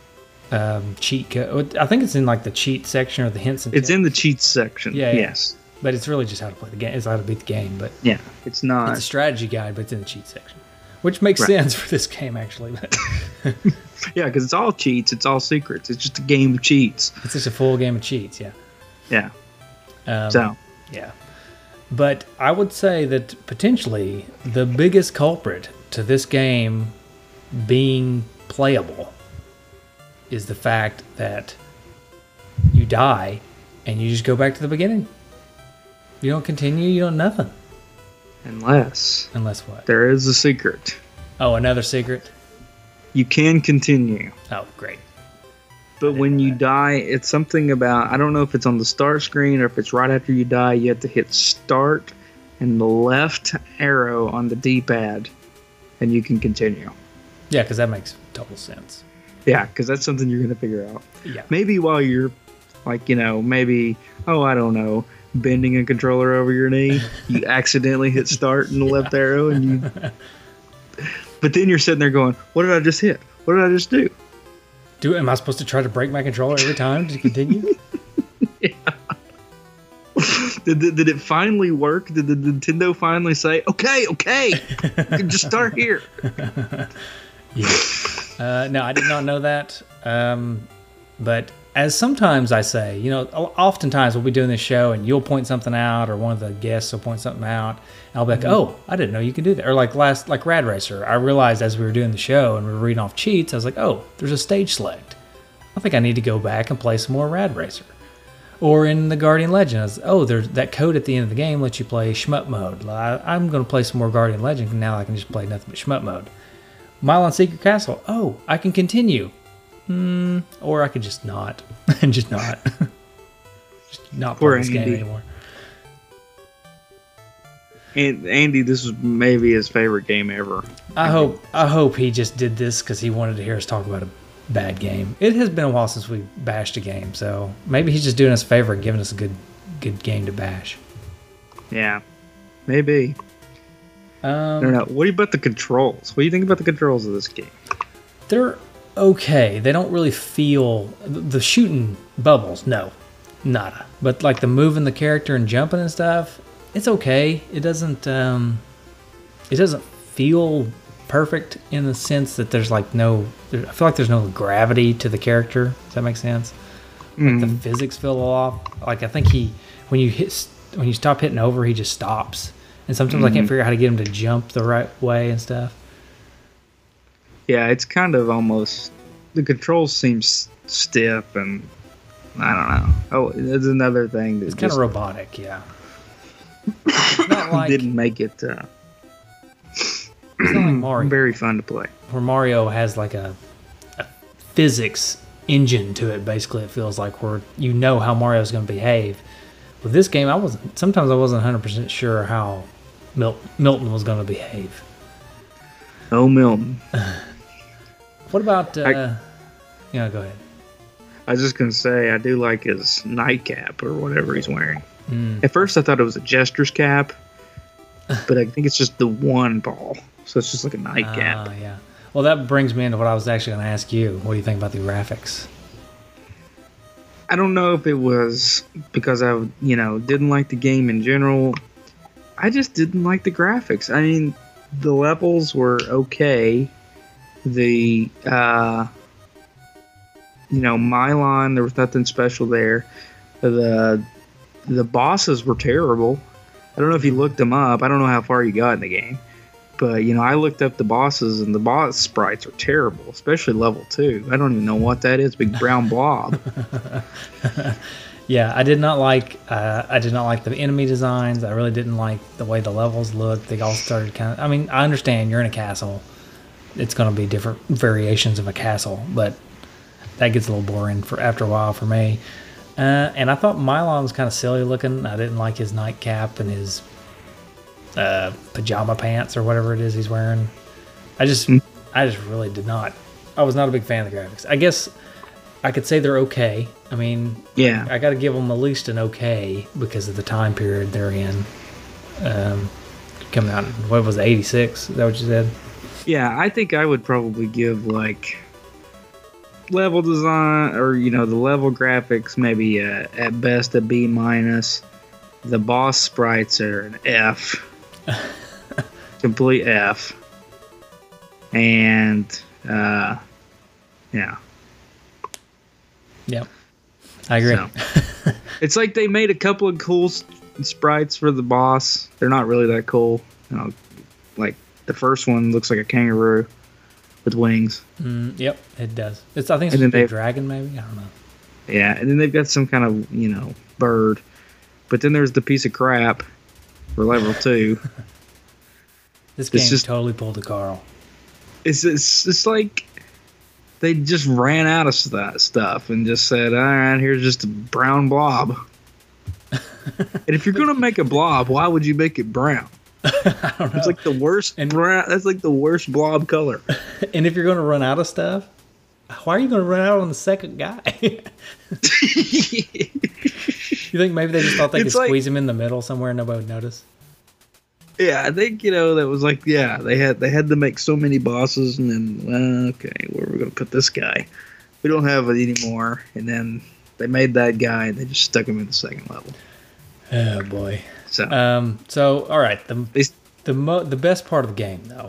Speaker 2: um, cheat code. I think it's in like the cheat section or the hints and
Speaker 3: It's
Speaker 2: tips.
Speaker 3: in the cheats section.
Speaker 2: Yeah, yeah.
Speaker 3: Yes.
Speaker 2: but it's really just how to play the game. It's how to beat the game, but
Speaker 3: Yeah, it's not.
Speaker 2: it's a strategy guide, but it's in the cheat section, which makes
Speaker 3: Right.
Speaker 2: sense for this game actually. But
Speaker 3: Yeah, because it's all cheats. It's all secrets. It's just a game of cheats.
Speaker 2: it's just a full game of cheats. Yeah.
Speaker 3: Yeah.
Speaker 2: Um,
Speaker 3: So,
Speaker 2: Yeah. But I would say that potentially the biggest culprit to this game being playable is the fact that you die and you just go back to the beginning. You don't continue, you don't nothing.
Speaker 3: unless
Speaker 2: Unless what?
Speaker 3: there is a secret,
Speaker 2: Oh, another secret?
Speaker 3: you can continue.
Speaker 2: Oh, great.
Speaker 3: But
Speaker 2: didn't
Speaker 3: when
Speaker 2: know
Speaker 3: you
Speaker 2: that.
Speaker 3: die, it's something about, I don't know if it's on the start screen or if it's right after you die, you have to hit start and the left arrow on the D-pad and you can continue.
Speaker 2: Yeah, because that makes total sense.
Speaker 3: Yeah, because that's something you're going to figure out.
Speaker 2: Yeah.
Speaker 3: Maybe while you're, like, you know, maybe, oh, I don't know, bending a controller over your knee, you accidentally hit start in the left arrow and you. But then you're sitting there going, what did I just hit? What did I just do?
Speaker 2: Do am I supposed to try to break my controller every time to continue?
Speaker 3: Did, did, did it finally work? Did the Nintendo finally say, okay, okay, you can just start here?
Speaker 2: Yeah. Uh, no, I did not know that. Um, but as sometimes I say, you know, oftentimes we'll be doing this show and you'll point something out, or one of the guests will point something out. And I'll be like,
Speaker 3: Mm-hmm.
Speaker 2: oh, I didn't know you could do that. Or like last, like Rad Racer, I realized as we were doing the show and we were reading off cheats, I was like, oh, there's a stage select. I think I need to go back and play some more Rad Racer. Or in the Guardian Legend, I was, oh, there's that code at the end of the game lets you play shmup mode. I, I'm going to play some more Guardian Legend, and now I can just play nothing but shmup mode. Mile on Secret Castle, oh, I can continue. Hmm, or I could just not. and just not. just not
Speaker 3: Poor
Speaker 2: play this game
Speaker 3: Andy.
Speaker 2: anymore.
Speaker 3: And Andy, this was maybe his favorite game ever.
Speaker 2: I hope I hope he just did this because he wanted to hear us talk about a bad game. It has been a while since we bashed a game, so maybe he's just doing us a favor and giving us a good good game to bash.
Speaker 3: Yeah, maybe. I don't
Speaker 2: Um,
Speaker 3: know. What do you about the controls? What do you think about the controls of this game?
Speaker 2: they're okay. They don't really feel the shooting bubbles. No, nada. But like the moving the character and jumping and stuff, it's okay. It doesn't. Um, it doesn't feel perfect in the sense that there's like no. There, I feel like there's no gravity to the character. Does that make sense? Like the physics feel off. Like I think he, when you hit, when you stop hitting over, he just stops. And sometimes I can't figure out how to get him to jump the right way and stuff.
Speaker 3: Yeah, it's kind of almost, the controls seem s- stiff and I don't know. Oh, there's another thing that
Speaker 2: It's kind
Speaker 3: just
Speaker 2: of robotic, yeah. It's not like
Speaker 3: didn't make it uh,
Speaker 2: it's not like Mario,
Speaker 3: very fun to play.
Speaker 2: where Mario has like a, a physics engine to it. Basically, it feels like where you know how Mario's going to behave. With this game, I wasn't. Sometimes I wasn't one hundred percent sure how Mil- Milton was going to behave.
Speaker 3: Oh, Milton.
Speaker 2: What about? Uh,
Speaker 3: I-
Speaker 2: yeah, go ahead.
Speaker 3: I was just going to say, I do like his nightcap or whatever he's wearing.
Speaker 2: Mm.
Speaker 3: At first, I thought it was a jester's cap, but I think it's just the one ball. So it's just like a nightcap.
Speaker 2: Ah, yeah. Well, that brings me into what I was actually going to ask you. What do you think about the graphics?
Speaker 3: I don't know if it was because I, you know, didn't like the game in general. I just didn't like the graphics. I mean, the levels were okay. The, uh, you know, Mylon, there was nothing special there. The the bosses were terrible. I don't know if you looked them up. I don't know how far you got in the game. But, you know, I looked up the bosses, and the boss sprites are terrible, especially level two. I don't even know what that is. Big brown blob.
Speaker 2: Yeah, I did not like. Uh, I did not like the enemy designs. I really didn't like the way the levels looked. They all started kind of. I mean, I understand you're in a castle. It's going to be different variations of a castle, but that gets a little boring for after a while for me. Uh, and I thought Mylon was kind of silly looking. I didn't like his nightcap and his uh, pajama pants or whatever it is he's wearing. I just, I just really did not. I was not a big fan of the graphics. I guess I could say they're okay. I mean,
Speaker 3: Yeah.
Speaker 2: I got to give them at least an okay because of the time period they're in. Um, coming out, what was it, eighty-six? Is that what you said?
Speaker 3: Yeah, I think I would probably give like level design or you know the level graphics maybe uh, at best a B minus, the boss sprites are an F. Complete F. And, uh, yeah.
Speaker 2: Yep. I agree.
Speaker 3: So, it's like they made a couple of cool s- sprites for the boss. They're not really that cool. You know, like the first one looks like a kangaroo with wings.
Speaker 2: Mm, yep, it does. It's I think it's
Speaker 3: And then
Speaker 2: supposed to be a
Speaker 3: they've-
Speaker 2: dragon, maybe. I don't know.
Speaker 3: Yeah, and then they've got some kind of, you know, bird. But then there's the piece of crap for level two.
Speaker 2: This game
Speaker 3: just-
Speaker 2: totally pulled a Carl.
Speaker 3: It's, it's it's like they just ran out of st- stuff and just said, all right, here's just a brown blob. And if you're going to make a blob, why would you make it brown?
Speaker 2: I don't know.
Speaker 3: It's like the worst
Speaker 2: And-
Speaker 3: brown. That's like the worst blob color.
Speaker 2: And if you're going to run out of stuff, why are you going to run out on the second guy? You think maybe they just thought they
Speaker 3: It's
Speaker 2: could
Speaker 3: like-
Speaker 2: squeeze him in the middle somewhere and nobody would notice?
Speaker 3: Yeah, I think, you know, that was like, yeah, they had they had to make so many bosses, and then, well, okay, where are we going to put this guy? We don't have it anymore. And then they made that guy, and they just stuck him in the second level.
Speaker 2: Oh boy.
Speaker 3: So,
Speaker 2: Um. So all right. The
Speaker 3: they,
Speaker 2: the mo- the best part of the game though.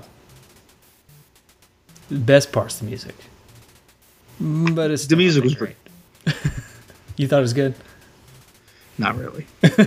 Speaker 2: The best part's the music. Mm, But it's
Speaker 3: The
Speaker 2: still
Speaker 3: music
Speaker 2: not
Speaker 3: was
Speaker 2: that great. You thought it was good?
Speaker 3: not really.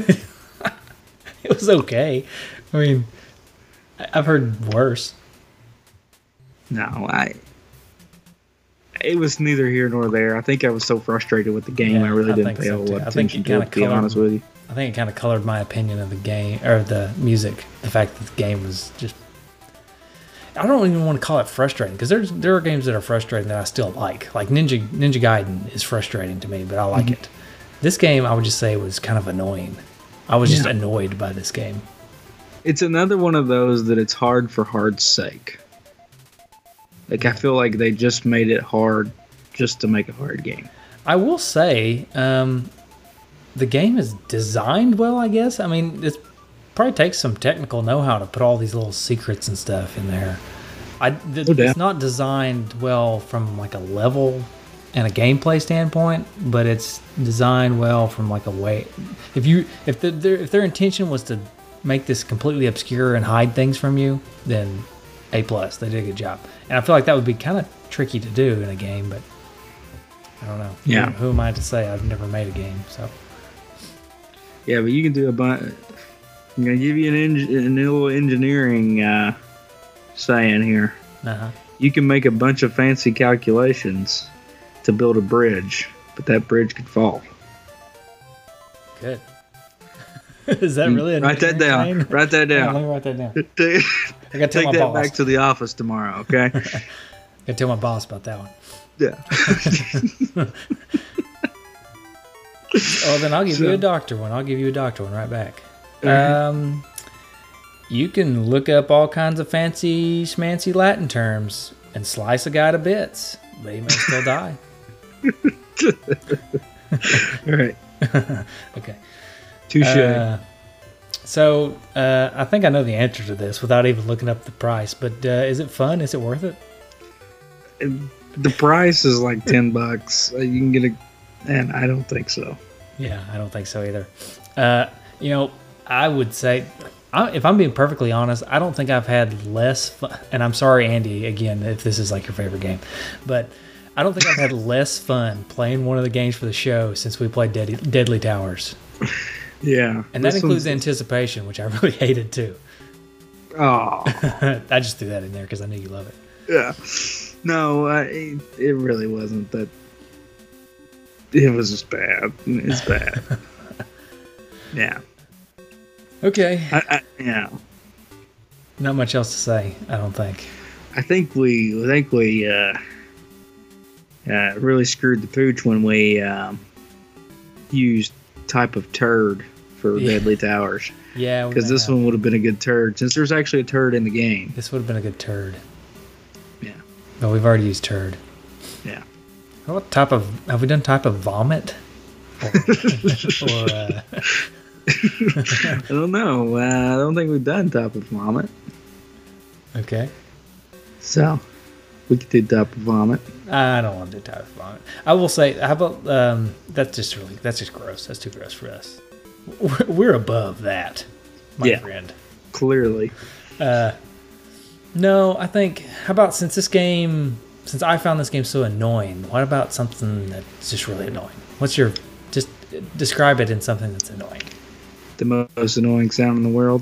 Speaker 2: It was okay. I mean, I- I've heard worse.
Speaker 3: No, I. It was neither here nor there. I think I was so frustrated with the game,
Speaker 2: Yeah,
Speaker 3: I really
Speaker 2: I
Speaker 3: didn't
Speaker 2: think
Speaker 3: pay a
Speaker 2: so,
Speaker 3: whole
Speaker 2: too.
Speaker 3: lot
Speaker 2: I
Speaker 3: of
Speaker 2: think
Speaker 3: attention
Speaker 2: it
Speaker 3: to it,
Speaker 2: kinda
Speaker 3: to be
Speaker 2: colored-
Speaker 3: honest with you.
Speaker 2: I think it kind of colored my opinion of the game or the music. The fact that the game was just. I don't even want to call it frustrating because there's there are games that are frustrating that I still like. Like Ninja Ninja Gaiden is frustrating to me, but I like
Speaker 3: Mm-hmm.
Speaker 2: it. This game, I would just say, was kind of annoying. I was just
Speaker 3: Yeah.
Speaker 2: annoyed by this game.
Speaker 3: It's another one of those that it's hard for hard's sake. Like, I feel like they just made it hard just to make a hard game.
Speaker 2: I will say, um, the game is designed well, I guess. I mean, it probably takes some technical know-how to put all these little secrets and stuff in there. I, th-
Speaker 3: No doubt.
Speaker 2: it's not designed well from like a level and a gameplay standpoint, but it's designed well from like a way. If you if the, their if their intention was to make this completely obscure and hide things from you, then A plus. They did a good job, and I feel like that would be kind of tricky to do in a game, but I don't know.
Speaker 3: Yeah.
Speaker 2: Who, who am I to say? I've never made a game, so
Speaker 3: Yeah, but you can do a bunch. I'm going to give you an, eng- a little engineering uh, saying here.
Speaker 2: uh-huh.
Speaker 3: You can make a bunch of fancy calculations to build a bridge, but that bridge could fall.
Speaker 2: Good. Is that really a
Speaker 3: Write that down.
Speaker 2: engineering thing?
Speaker 3: Write that
Speaker 2: Yeah, let
Speaker 3: down.
Speaker 2: me write that down.
Speaker 3: Take
Speaker 2: I gotta tell
Speaker 3: take
Speaker 2: my
Speaker 3: that
Speaker 2: boss.
Speaker 3: back to the office tomorrow, okay?
Speaker 2: Gotta tell my boss about that one.
Speaker 3: Yeah.
Speaker 2: Oh, then I'll give you
Speaker 3: So-
Speaker 2: a doctor one. I'll give you a doctor one right back.
Speaker 3: Mhm.
Speaker 2: Um, you can look up all kinds of fancy schmancy Latin terms and slice a guy to bits, but he may still die.
Speaker 3: All right.
Speaker 2: Okay.
Speaker 3: Touche.
Speaker 2: Uh, so uh, I think I know the answer to this without even looking up the price. But uh, is it fun? Is it worth it?
Speaker 3: The price is like ten bucks. Uh, You can get a, and I don't think so.
Speaker 2: Yeah, I don't think so either. Uh, you know, I would say, I, if I'm being perfectly honest, I don't think I've had less fun. And I'm sorry, Andy, again, if this is like your favorite game, but I don't think I've had less fun playing one of the games for the show since we played Deadly, Deadly Towers.
Speaker 3: Yeah,
Speaker 2: And that
Speaker 3: this
Speaker 2: includes
Speaker 3: one's-
Speaker 2: anticipation, which I really hated too.
Speaker 3: Oh,
Speaker 2: I just threw that in there because I knew you love it.
Speaker 3: yeah. No, I, it really wasn't that. It was just bad. It's bad. Yeah.
Speaker 2: Okay.
Speaker 3: I, I, yeah.
Speaker 2: Not much else to say, I don't think.
Speaker 3: I think we, I think we, uh, uh, really screwed the pooch when we um, used type of turd for
Speaker 2: Yeah.
Speaker 3: Deadly Towers,
Speaker 2: Yeah. we
Speaker 3: because
Speaker 2: may
Speaker 3: this
Speaker 2: have.
Speaker 3: one would have been a good turd since there's actually a turd in the game.
Speaker 2: This would have been a good turd.
Speaker 3: Yeah.
Speaker 2: But we've already used turd.
Speaker 3: Yeah.
Speaker 2: What type of have we done? Type of vomit? Or, or uh,
Speaker 3: I don't know. Uh, I don't think we've done type of vomit,
Speaker 2: okay.
Speaker 3: so we could do type of vomit.
Speaker 2: I don't want to do type of vomit. I will say, how about um, that's just really that's just gross. That's too gross for us. we're- we're above that, my
Speaker 3: Yeah.
Speaker 2: friend.
Speaker 3: Clearly.
Speaker 2: No, I think. How about since this game, since I found this game so annoying, what about something that's just really annoying? What's your just describe it in something that's annoying?
Speaker 3: The most annoying sound in the world.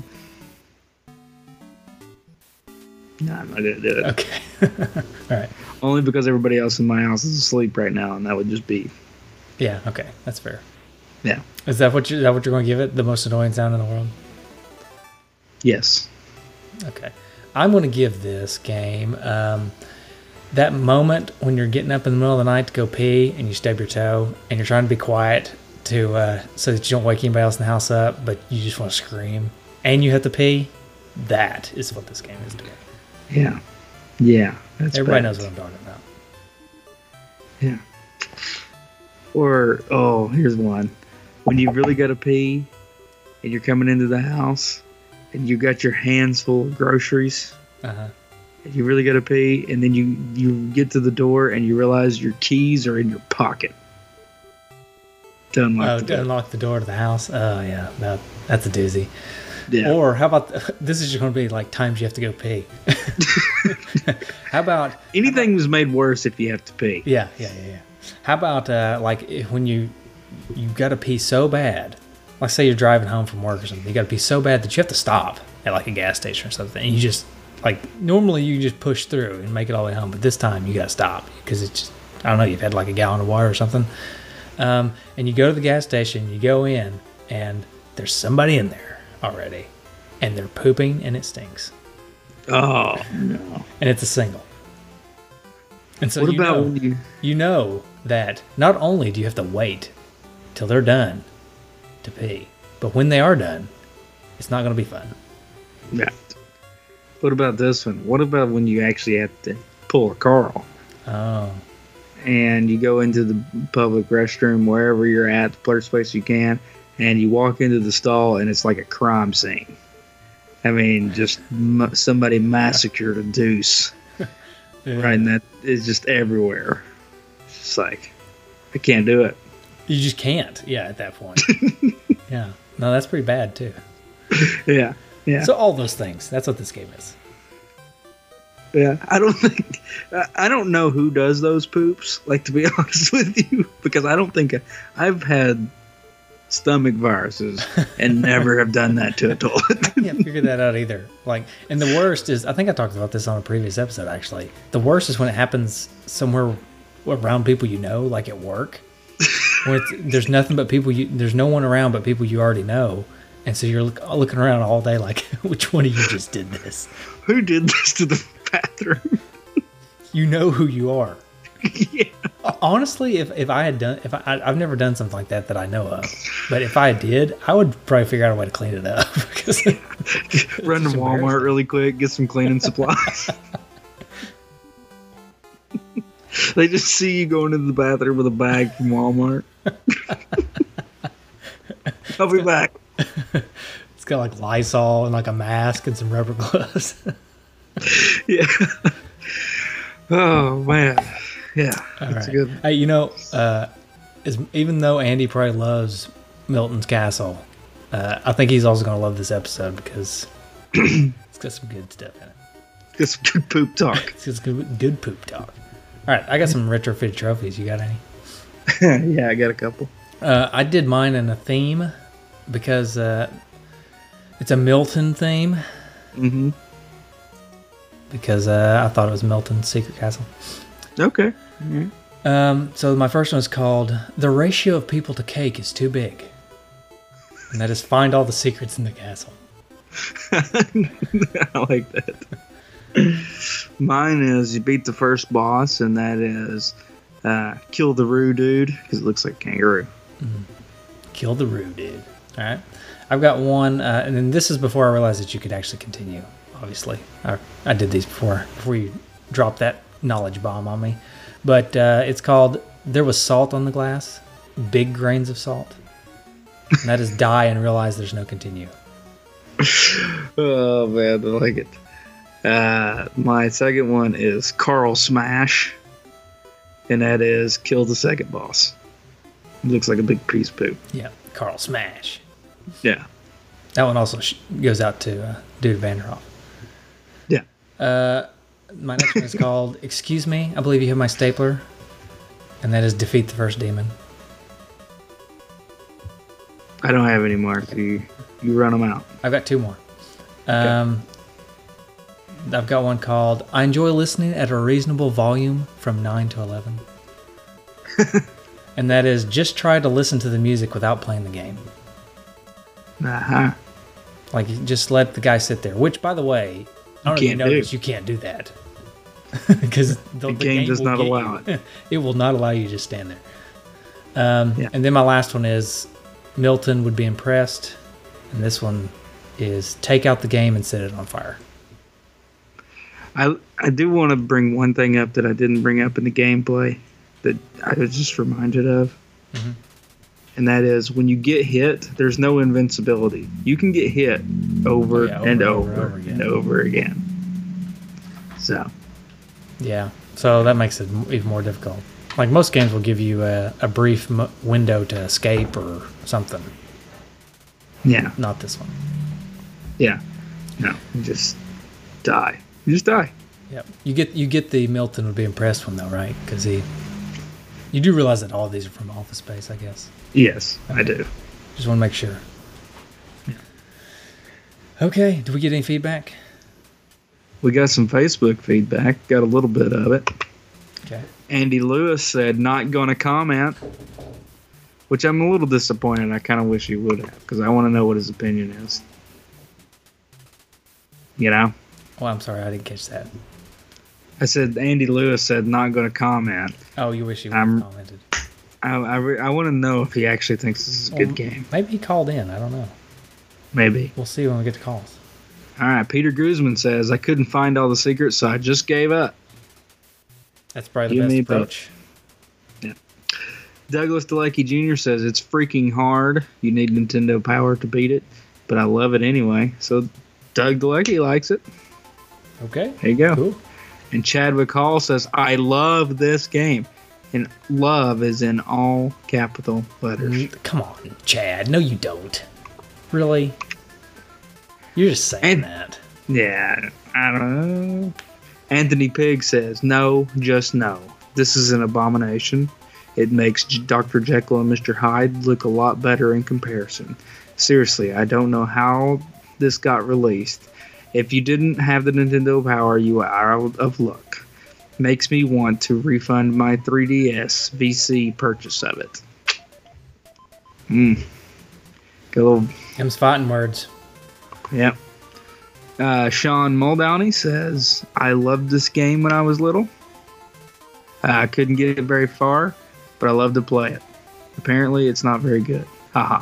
Speaker 3: No, I'm not gonna do it.
Speaker 2: Okay. All right.
Speaker 3: Only because everybody else in my house is asleep right now, and that would just be
Speaker 2: Yeah. Okay. That's fair.
Speaker 3: yeah.
Speaker 2: Is that what you? Is that what you're going to give it? The most annoying sound in the world?
Speaker 3: Yes.
Speaker 2: Okay. I'm going to give this game um, that moment when you're getting up in the middle of the night to go pee and you stub your toe and you're trying to be quiet to uh, so that you don't wake anybody else in the house up, but you just want to scream and you have to pee. That is what this game is doing.
Speaker 3: Yeah. Yeah. That's
Speaker 2: Everybody
Speaker 3: bad.
Speaker 2: knows what I'm talking about.
Speaker 3: Yeah. Or oh, here's one. When you really gotta pee and you're coming into the house and you got your hands full of groceries
Speaker 2: Uh-huh.
Speaker 3: and you really gotta pee and then you you get to the door and you realize your keys are in your pocket. To unlock
Speaker 2: Oh,
Speaker 3: the
Speaker 2: to
Speaker 3: door.
Speaker 2: unlock the door to the house. Oh, yeah. That, that's a doozy.
Speaker 3: Yeah.
Speaker 2: Or how about this is just going to be like times you have to go pee. How about
Speaker 3: Anything was made worse if you have to pee.
Speaker 2: yeah, yeah, yeah, yeah. How about uh, like if- when you you got to pee so bad, like say you're driving home from work or something, you got to pee so bad that you have to stop at like a gas station or something, and you just like normally you just push through and make it all the way home, but this time you got to stop because it's just I don't know you've had like a gallon of water or something, um, and you go to the gas station, you go in, and there's somebody in there already, and they're pooping and it stinks,
Speaker 3: Oh no.
Speaker 2: and it's a single. And so
Speaker 3: What
Speaker 2: you
Speaker 3: about
Speaker 2: know,
Speaker 3: when you
Speaker 2: you know that not only do you have to wait till they're done to pee, but when they are done, it's not going to be fun.
Speaker 3: yeah. What about this one? What about when you actually have to pull a Carl
Speaker 2: Oh,
Speaker 3: and you go into the public restroom wherever you're at, the first place you can, and you walk into the stall and it's like a crime scene. I mean, just m- somebody massacred a deuce, right? And that is just everywhere. It's just like, I can't do it.
Speaker 2: You just can't. Yeah, at that point. Yeah. No, that's pretty bad too.
Speaker 3: Yeah, yeah,
Speaker 2: So all those things. That's what this game is.
Speaker 3: yeah. I don't think, I- I don't know who does those poops. Like, to be honest with you, because I don't think I, I've had stomach viruses and never have done that to a toilet.
Speaker 2: I can't figure that out either. Like, and the worst is, I think I talked about this on a previous episode. Actually, the worst is when it happens somewhere around people you know, like at work, when it's, there's nothing but people you, there's no one around but people you already know, and so you're look, looking around all day like, which one of you just did this?
Speaker 3: Who did this to the bathroom?
Speaker 2: You know who you are.
Speaker 3: Yeah.
Speaker 2: Honestly, if, if I had done, if I, I've never done something like that that I know of, but if I did, I would probably figure out a way to clean it up. Because
Speaker 3: Run to
Speaker 2: just
Speaker 3: Walmart
Speaker 2: embarrassing.
Speaker 3: really quick, get some cleaning supplies. They just see you going into the bathroom with a bag from Walmart. I'll be back.
Speaker 2: It's got like Lysol and like a mask and some rubber gloves.
Speaker 3: Yeah. Oh man. Yeah.
Speaker 2: All
Speaker 3: That's
Speaker 2: right.
Speaker 3: good.
Speaker 2: Hey, you know, uh, as, even though Andy probably loves Milton's Castle, uh, I think he's also going to love this episode because it's got some good stuff in it.
Speaker 3: Get some good poop talk.
Speaker 2: It's got some good, good poop talk. All right, I got some retrofit trophies. You got any?
Speaker 3: Yeah, I got a couple.
Speaker 2: Uh, I did mine in a theme because uh, it's a Milton theme
Speaker 3: Mm-hmm.
Speaker 2: because uh, I thought it was Milton's Secret Castle.
Speaker 3: Okay.
Speaker 2: Um, so my first one is called "The Ratio of People to Cake is Too Big," and that is find all the secrets in the castle.
Speaker 3: I like that. Mine is you beat the first boss, and that is uh, kill the Roo dude because it looks like a kangaroo.
Speaker 2: Kill the Roo dude. All right, I've got one, uh, and then this is before I realized that you could actually continue. Obviously, I, I did these before before you dropped that knowledge bomb on me. But uh, it's called "There Was Salt on the Glass, Big Grains of Salt," and that is die and realize there's no continue.
Speaker 3: Oh man, I like it. Uh, my second one is Carl Smash, and that is kill the second boss. It looks like a big piece of poop.
Speaker 2: Yeah, Carl Smash.
Speaker 3: Yeah.
Speaker 2: That one also sh- goes out to uh, Dude Vanderhoff.
Speaker 3: Yeah.
Speaker 2: Uh, my next one is called Excuse Me, I Believe You Have My Stapler. And that is Defeat the First Demon.
Speaker 3: I don't have any more. So you, you run them out.
Speaker 2: I've got two more. Um, okay. I've got one called I Enjoy Listening at a Reasonable Volume from nine to eleven. And that is Just Try to Listen to the music without playing the game.
Speaker 3: Uh-huh.
Speaker 2: Like, just let the guy sit there. Which, by the way, I don't even know
Speaker 3: do.
Speaker 2: this. You can't do that. Because the,
Speaker 3: The
Speaker 2: the
Speaker 3: game does
Speaker 2: will
Speaker 3: not
Speaker 2: get
Speaker 3: allow
Speaker 2: you. It will not allow you to just stand there. Um,
Speaker 3: Yeah.
Speaker 2: And then my last one is Milton Would Be Impressed. And this one is Take Out the Game and Set It on Fire.
Speaker 3: I I do want to bring one thing up that I didn't bring up in the gameplay that I was just reminded of.
Speaker 2: Mhm.
Speaker 3: And that is when you get hit, there's no invincibility. You can get hit over,
Speaker 2: Oh, yeah, over
Speaker 3: and
Speaker 2: and
Speaker 3: over,
Speaker 2: over, over again.
Speaker 3: and over again. So,
Speaker 2: Yeah. So that makes it even more difficult. Like, most games will give you a, a brief m- window to escape or something.
Speaker 3: yeah.
Speaker 2: Not this one.
Speaker 3: Yeah. No, you just die. You just die.
Speaker 2: Yep. You get you get the Milton Would Be Impressed one, though, right? Because he... You do realize that all of these are from Office Space, I guess.
Speaker 3: Yes, I do.
Speaker 2: Just want to make sure. Okay, did we get any feedback?
Speaker 3: We got some Facebook feedback. Got a little bit of it.
Speaker 2: Okay.
Speaker 3: Andy Lewis said, not going to comment, which I'm a little disappointed. I kind of wish he would have, because I want to know what his opinion is. You know?
Speaker 2: Oh, I'm sorry, I didn't catch that.
Speaker 3: I said, Andy Lewis said, not going to comment.
Speaker 2: Oh, you wish you would
Speaker 3: I'm-
Speaker 2: have commented.
Speaker 3: I, I, re- I want to know if he actually thinks this is a good
Speaker 2: Well,
Speaker 3: game.
Speaker 2: Maybe he called in. I don't know.
Speaker 3: Maybe.
Speaker 2: We'll see when we get the calls.
Speaker 3: All right, Peter Guzman says, I couldn't find all the secrets, so I just gave up.
Speaker 2: That's probably the
Speaker 3: You
Speaker 2: best
Speaker 3: need both.
Speaker 2: approach.
Speaker 3: Douglas DeLucky Junior says, it's freaking hard. You need Nintendo Power to beat it, but I love it anyway. So Doug DeLucky likes it.
Speaker 2: Okay.
Speaker 3: There you go.
Speaker 2: Cool.
Speaker 3: And Chadwick Hall says, I love this game. And love is in all capital letters.
Speaker 2: Mm, Come on, Chad. No, you don't. Really? You're just saying
Speaker 3: And-
Speaker 2: that.
Speaker 3: Yeah, I don't know. Anthony Pig says, no, just no. This is an abomination. It makes J- Doctor Jekyll and Mister Hyde look a lot better in comparison. Seriously, I don't know how this got released. If you didn't have the Nintendo Power, you are out of luck. Makes me want to refund my three D S V C purchase of it. Mmm. Got a little...
Speaker 2: Him's fighting words.
Speaker 3: Yep. Uh, Sean Muldowney says, I loved this game when I was little. Uh, I couldn't get it very far, but I love to play it. Apparently, it's not very good. Haha.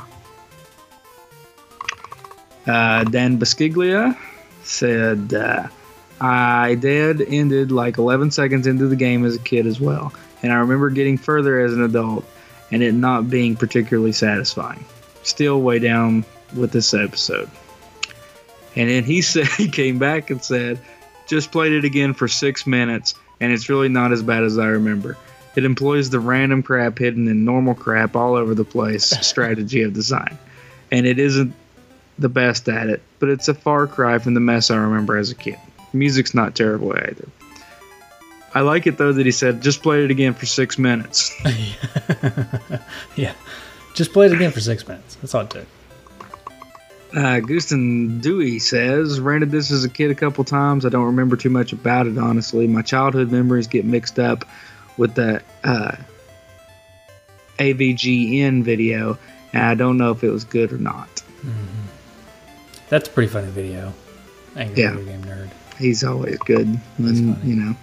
Speaker 3: Uh, Dan Baskiglia said, uh, I dead ended like eleven seconds into the game as a kid as well, and I remember getting further as an adult and it not being particularly satisfying. Still way down with this episode. And then he said, he came back and said, just played it again for six minutes, and it's really not as bad as I remember. It employs the random crap hidden in normal crap all over the place strategy of design. And it isn't the best at it, but it's a far cry from the mess I remember as a kid. Music's not terrible either. I like it, though, that he said, just played it again for six minutes.
Speaker 2: Yeah. Just play it again for six minutes. That's all it took.
Speaker 3: Uh, Gustin Dewey says, rented this as a kid a couple times. I don't remember too much about it, honestly. My childhood memories get mixed up with the uh, A V G N video, and I don't know if it was good or not.
Speaker 2: That's a pretty funny video. Angry
Speaker 3: Yeah.
Speaker 2: Video Game Nerd.
Speaker 3: He's always good,
Speaker 2: He's
Speaker 3: when,
Speaker 2: funny.
Speaker 3: you know.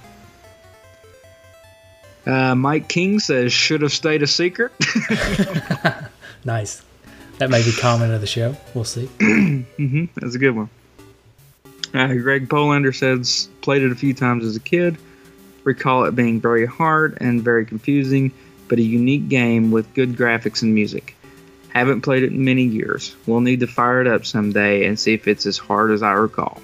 Speaker 3: Uh, Mike King says, should have stayed a secret.
Speaker 2: Nice. That may be comment of the show. We'll see.
Speaker 3: Mm-hmm. That's a good one. Uh, Greg Polander says, played it a few times as a kid. Recall it being very hard and very confusing, but a unique game with good graphics and music. Haven't played it in many years. We'll need to fire it up someday and see if it's as hard as I recall.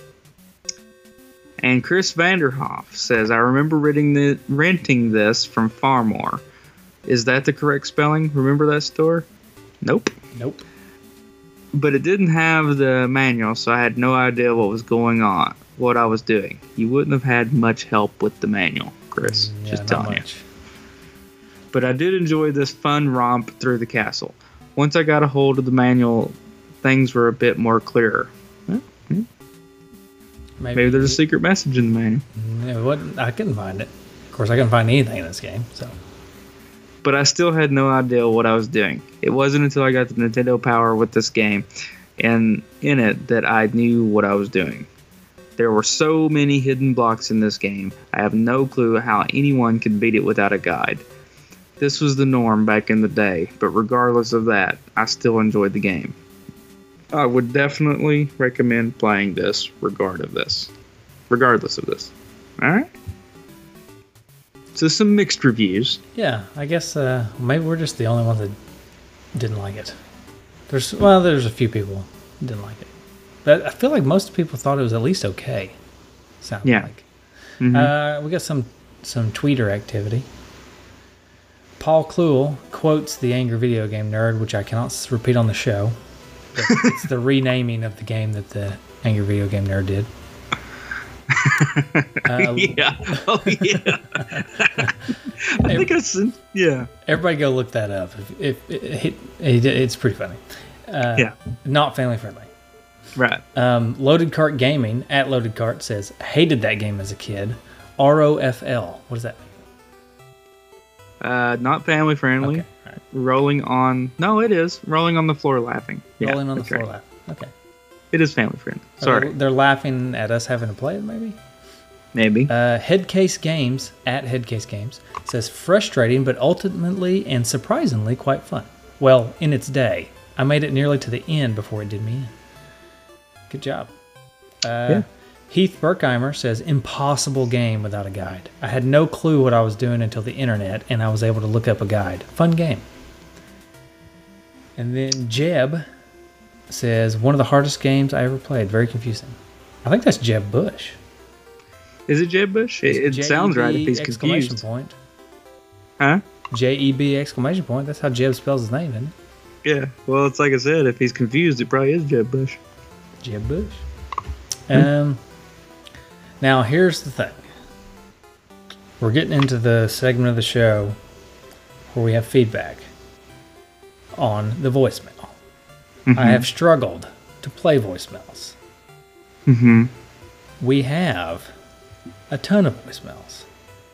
Speaker 3: And Chris Vanderhoff says, I remember renting, the, renting this from Farmore. Is that the correct spelling? Remember that store? Nope.
Speaker 2: Nope.
Speaker 3: but it didn't have the manual, so I had no idea what was going on, what I was doing. You wouldn't have had much help with the manual, Chris.
Speaker 2: Mm, yeah,
Speaker 3: just
Speaker 2: not
Speaker 3: telling
Speaker 2: much.
Speaker 3: you. But I did enjoy this fun romp through the castle. Once I got a hold of the manual, things were a bit more clearer. Well, yeah.
Speaker 2: Maybe,
Speaker 3: Maybe there's a secret message in the manual.
Speaker 2: Yeah, what, I couldn't find it. Of course, I couldn't find anything in this game. So,
Speaker 3: But I still had no idea what I was doing. It wasn't until I got the Nintendo Power with this game and in it that I knew what I was doing. There were so many hidden blocks in this game, I have no clue how anyone could beat it without a guide. This was the norm back in the day, but regardless of that, I still enjoyed the game. I would definitely recommend playing this regard of this. Regardless of this. Alright? So some mixed reviews.
Speaker 2: yeah, I guess uh, maybe we're just the only ones that didn't like it. There's well, there's a few people who didn't like it, but I feel like most people thought it was at least okay. Sounded
Speaker 3: Yeah.
Speaker 2: like.
Speaker 3: Mhm.
Speaker 2: Uh, we got some some tweeter activity. Paul Kluel quotes the Angry Video Game Nerd, which I cannot s- repeat on the show. But it's the renaming of the game that the Angry Video Game Nerd did. Uh,
Speaker 3: yeah. Oh, yeah. I think I said, yeah.
Speaker 2: Everybody go look that up. If, if, it, it, it's pretty funny. Uh,
Speaker 3: Yeah.
Speaker 2: Not family friendly.
Speaker 3: Right.
Speaker 2: Um, Loaded Cart Gaming at Loaded Cart says, hated that game as a kid. R O F L. What does that mean?
Speaker 3: Uh, not family friendly.
Speaker 2: Okay. All right.
Speaker 3: Rolling on. No, it is. Rolling on the floor laughing. Yeah,
Speaker 2: Rolling on the
Speaker 3: that's
Speaker 2: floor
Speaker 3: right.
Speaker 2: laugh. Okay.
Speaker 3: It is family friendly.
Speaker 2: Are
Speaker 3: Sorry.
Speaker 2: they- They're laughing at us having to play it, maybe?
Speaker 3: Maybe.
Speaker 2: Uh, Headcase Games at Headcase Games says, frustrating, but ultimately and surprisingly quite fun. Well, in its day. I made it nearly to the end before it did me in. Good job. Uh,
Speaker 3: Yeah.
Speaker 2: Heath Berkheimer says, impossible game without a guide. I had no clue what I was doing until the internet, and I was able to look up a guide. Fun game. And then Jeb says, one of the hardest games I ever played. Very confusing. I think that's Jeb Bush.
Speaker 3: Is it Jeb Bush? It, it sounds right if he's
Speaker 2: exclamation
Speaker 3: confused.
Speaker 2: point.
Speaker 3: Huh?
Speaker 2: J E B exclamation point. That's how Jeb spells his name, isn't it?
Speaker 3: Yeah. Well, it's like I said. If he's confused, it probably is Jeb Bush.
Speaker 2: Jeb Bush. Um. Now here's the thing. We're getting into the segment of the show where we have feedback on the voicemail.
Speaker 3: Mm-hmm.
Speaker 2: I have struggled to play voicemails.
Speaker 3: Mm-hmm.
Speaker 2: We have a ton of voicemails.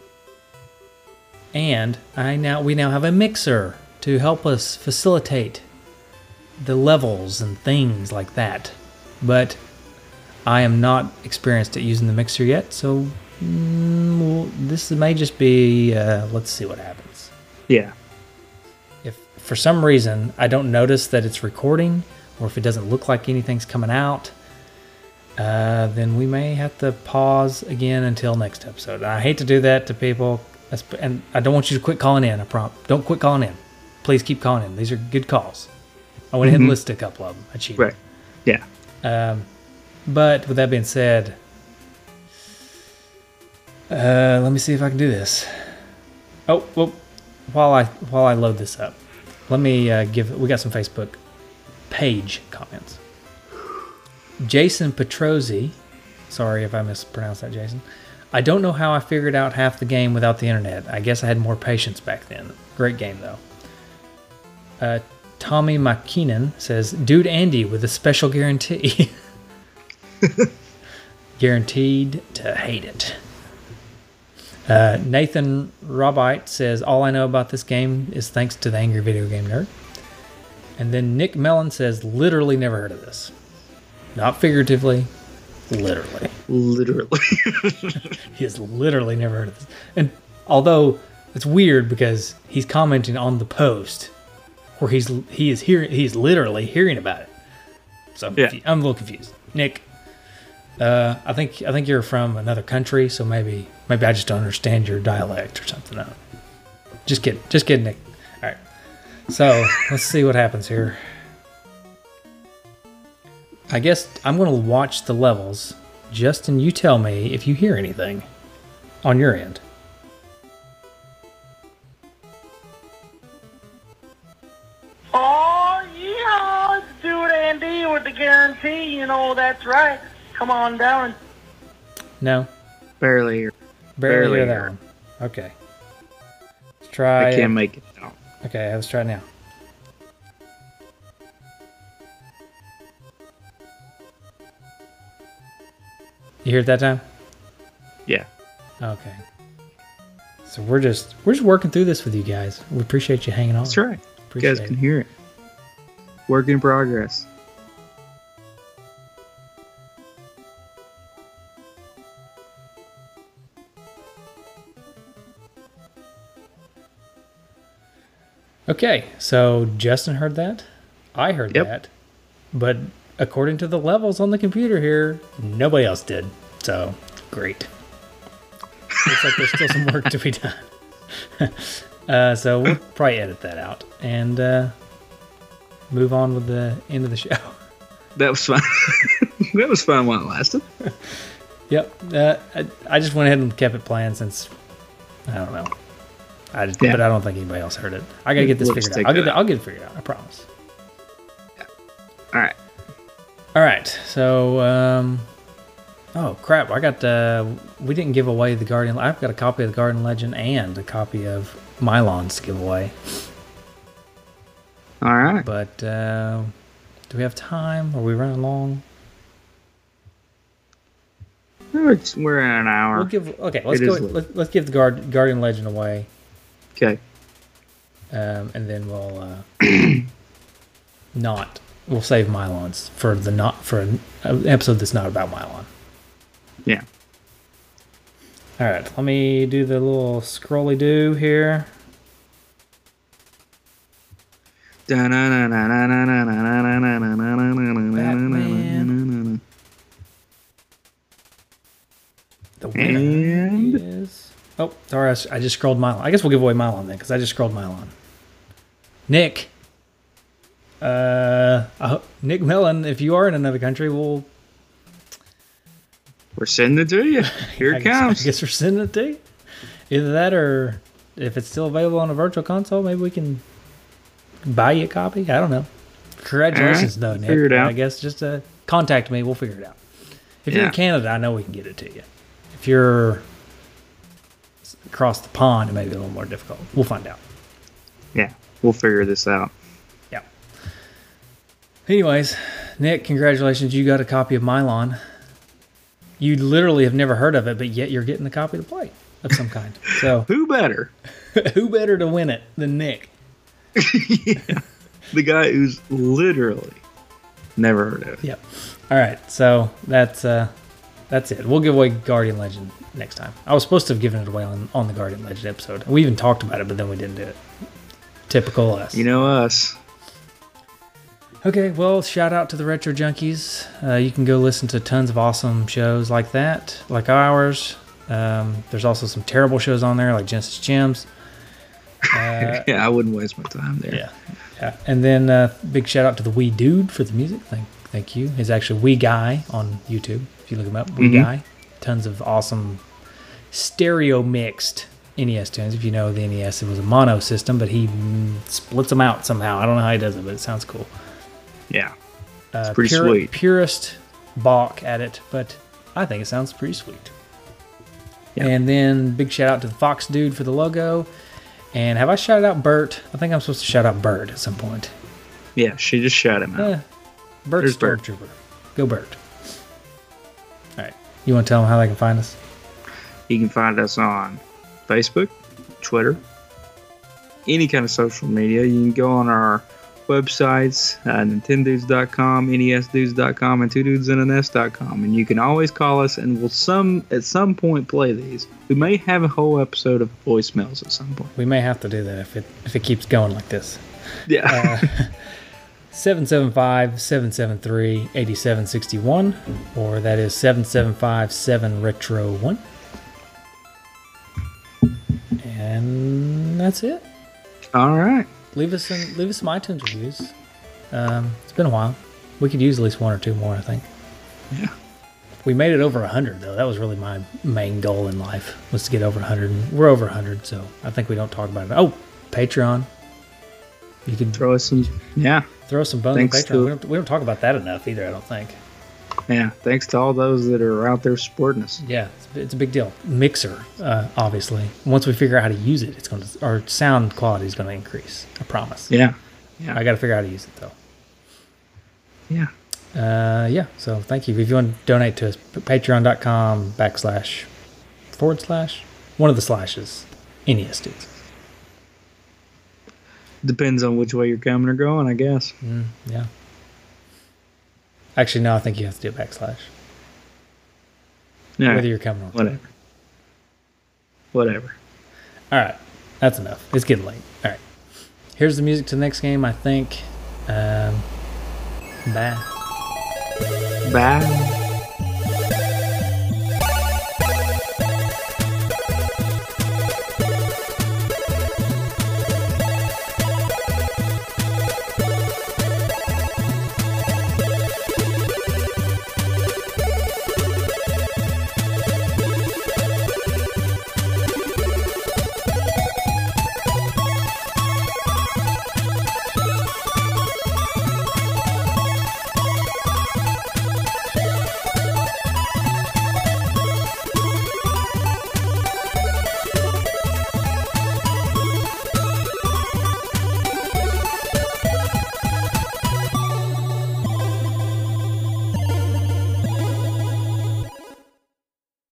Speaker 2: And I now we now have a mixer to help us facilitate the levels and things like that. But I am not experienced at using the mixer yet, so mm, well, this may just be uh, let's see what happens.
Speaker 3: Yeah.
Speaker 2: If for some reason I don't notice that it's recording, or if it doesn't look like anything's coming out, uh, then we may have to pause again until next episode. I hate to do that to people, and I don't want you to quit calling in. I promise. Don't quit calling in. Please keep calling in. These are good calls. I went ahead and
Speaker 3: Mhm.
Speaker 2: listed a couple of them. I cheated.
Speaker 3: Right. Yeah.
Speaker 2: Um, but with that being said, uh, let me see if I can do this. Oh, well, while I while I load this up, let me uh, give. We got some Facebook page comments. Jason Petrozzi, sorry if I mispronounced that, Jason. I don't know how I figured out half the game without the internet. I guess I had more patience back then. Great game though. Uh, Tommy McKeenan says, "Dude, Andy with a special guarantee." Guaranteed to hate it. Uh, Nathan Robite says, all I know about this game is thanks to the Angry Video Game Nerd. And then Nick Mellon says, literally never heard of this. Not figuratively, literally.
Speaker 3: Literally.
Speaker 2: He has literally never heard of this. And although it's weird because he's commenting on the post where he's he is hearing he's literally hearing about it. So I'm,
Speaker 3: Yeah.
Speaker 2: confu- I'm a little confused. Nick, uh, I think I think you're from another country, so maybe maybe I just don't understand your dialect or something. No. Just kidding. Just kidding, Nick. All right. So let's see what happens here. I guess I'm going to watch the levels. Justin, you tell me if you hear anything on your end.
Speaker 4: Oh, yeah, dude, Andy. with the guarantee, you know that's right. Come on down.
Speaker 2: No,
Speaker 3: Barely here.
Speaker 2: barely,
Speaker 3: Barely
Speaker 2: hear that
Speaker 3: hear.
Speaker 2: one. Okay. Let's try.
Speaker 3: I can't
Speaker 2: it.
Speaker 3: make it out.
Speaker 2: Okay, let's try it now. You hear it that time?
Speaker 3: Yeah.
Speaker 2: Okay. So we're just we're just working through this with you guys. We appreciate you hanging on.
Speaker 3: That's right. You
Speaker 2: Appreciate
Speaker 3: guys can
Speaker 2: it.
Speaker 3: hear it. Work in progress.
Speaker 2: Okay, so Justin heard that. I heard
Speaker 3: Yep.
Speaker 2: that. But according to the levels on the computer here, nobody else did. So, great. Looks like there's still some work to be done. uh, so we'll probably edit that out and uh, move on with the end of the show.
Speaker 3: That was fun. That was fun while it lasted.
Speaker 2: Yep. Uh, I, I just went ahead and kept it playing since, I don't know. I just,
Speaker 3: Yeah.
Speaker 2: But I don't think anybody else heard it. I gotta get this
Speaker 3: We'll
Speaker 2: figured
Speaker 3: just
Speaker 2: out.
Speaker 3: take
Speaker 2: I'll get,
Speaker 3: that
Speaker 2: it, I'll get it figured out. I promise.
Speaker 3: All right.
Speaker 2: All right. So, um, oh crap! I got. Uh, we didn't give away the Guardian. I've got a copy of the Guardian Legend and a copy of Mylons to give away.
Speaker 3: All right.
Speaker 2: But uh, do we have time? Are we running long?
Speaker 3: We're, we're in an hour.
Speaker 2: We'll give. Okay. Let's
Speaker 3: It
Speaker 2: go.
Speaker 3: is late.
Speaker 2: Let, let's give the Guard, Guardian Legend away,
Speaker 3: Okay.
Speaker 2: um, and then we'll uh, not. We'll save Mylons for the not for an, an episode that's not about Mylon.
Speaker 3: Yeah.
Speaker 2: All right, let me do the little scrolly do here.
Speaker 3: Batman.
Speaker 2: The winner
Speaker 3: And-
Speaker 2: is... Oh, sorry, I s- I just scrolled Mylon. I guess we'll give away Mylon then, because I just scrolled Mylon. Nick. Uh, I ho- Nick Mellon, if you are in another country, we'll...
Speaker 3: We're sending it to you. Here
Speaker 2: I
Speaker 3: it
Speaker 2: guess,
Speaker 3: comes.
Speaker 2: I guess we're sending it to you. Either that or if it's still available on a virtual console, maybe we can buy you a copy. I don't know. Congratulations,
Speaker 3: All
Speaker 2: though,
Speaker 3: right,
Speaker 2: Nick.
Speaker 3: figure it out.
Speaker 2: I guess just uh, contact me. We'll figure it out. If you're
Speaker 3: Yeah.
Speaker 2: in Canada, I know we can get it to you. If you're across the pond, it may be a little more difficult. We'll find out.
Speaker 3: Yeah. We'll figure this out.
Speaker 2: Yeah. Anyways, Nick, congratulations. You got a copy of Mylon. You literally have never heard of it, but yet you're getting a copy to play of some kind. So
Speaker 3: Who better?
Speaker 2: who better to win it than Nick?
Speaker 3: The guy who's literally never heard of it.
Speaker 2: Yep. All right. So that's uh, that's it. We'll give away Guardian Legend next time. I was supposed to have given it away on, on the Guardian Legend episode. We even talked about it, but then we didn't do it. Typical us.
Speaker 3: You know us.
Speaker 2: Okay, well, shout out to the Retro Junkies. Uh, you can go listen to tons of awesome shows like that, like ours. Um, there's also some terrible shows on there, like Genesis Gems. Uh,
Speaker 3: Yeah, I wouldn't waste my time there.
Speaker 2: yeah, yeah. And then uh, big shout out to the Wee Dude for the music. Thank, thank you. He's actually Wee Guy on YouTube. If you look him up, Wee
Speaker 3: Mhm.
Speaker 2: Guy. Tons of awesome stereo mixed N E S tunes. If you know the N E S, it was a mono system, but he mm, splits them out somehow. I don't know how he does it, but it sounds cool.
Speaker 3: Yeah.
Speaker 2: Uh,
Speaker 3: pretty
Speaker 2: pure-
Speaker 3: sweet.
Speaker 2: Purist balk at it, but I think it sounds pretty sweet.
Speaker 3: Yeah.
Speaker 2: And then big shout out to the Fox Dude for the logo. And have I shouted out Bert? I think I'm supposed to shout out Bird at some point.
Speaker 3: Yeah, she just shot him out.
Speaker 2: Eh, Bert
Speaker 3: There's Bert.
Speaker 2: Stormtrooper. Go Bert. All right. You want to tell them how they can find us?
Speaker 3: You can find us on Facebook, Twitter, any kind of social media. You can go on our websites, uh, nintendudes dot com, N E S dudes dot com, and two dudes in a nest dot com. And you can always call us, and we'll some at some point play these. We may have a whole episode of voicemails at some point.
Speaker 2: We may have to do that if it if it keeps going like this.
Speaker 3: Yeah.
Speaker 2: seven seven five, seven seven three, eight seven six one, or that is seven seven five seven retro one. And that's it.
Speaker 3: All right.
Speaker 2: Leave us some, leave us some iTunes reviews. Um, it's been a while. We could use at least one or two more, I think.
Speaker 3: Yeah.
Speaker 2: We made it over one hundred, though. That was really my main goal in life, was to get over one hundred. And we're over one hundred, so I think we don't talk about it. Oh, Patreon. You can
Speaker 3: Throw us some, yeah,
Speaker 2: throw some bones on
Speaker 3: Thanks
Speaker 2: Patreon.
Speaker 3: to-
Speaker 2: We don't, we don't talk about that enough either, I don't think.
Speaker 3: yeah. Thanks to all those that are out there supporting us.
Speaker 2: Yeah, it's, it's a big deal. Mixer, uh, obviously. Once we figure out how to use it, it's going to our sound quality is going to increase. I promise.
Speaker 3: Yeah, yeah,
Speaker 2: I got to figure out how to use it though.
Speaker 3: yeah.
Speaker 2: Uh, yeah. So thank you. If you want to donate to us, patreon.com backslash forward slash one of the slashes. N E S dudes.
Speaker 3: Depends on which way you're coming or going, I guess.
Speaker 2: Mm, yeah. Actually, no. I think you have to do a backslash.
Speaker 3: Yeah,
Speaker 2: Whether you're coming or
Speaker 3: whatever. Whatever.
Speaker 2: All right, that's enough. It's getting late. All right, here's the music to the next game. I think. Um, bye.
Speaker 3: Bye.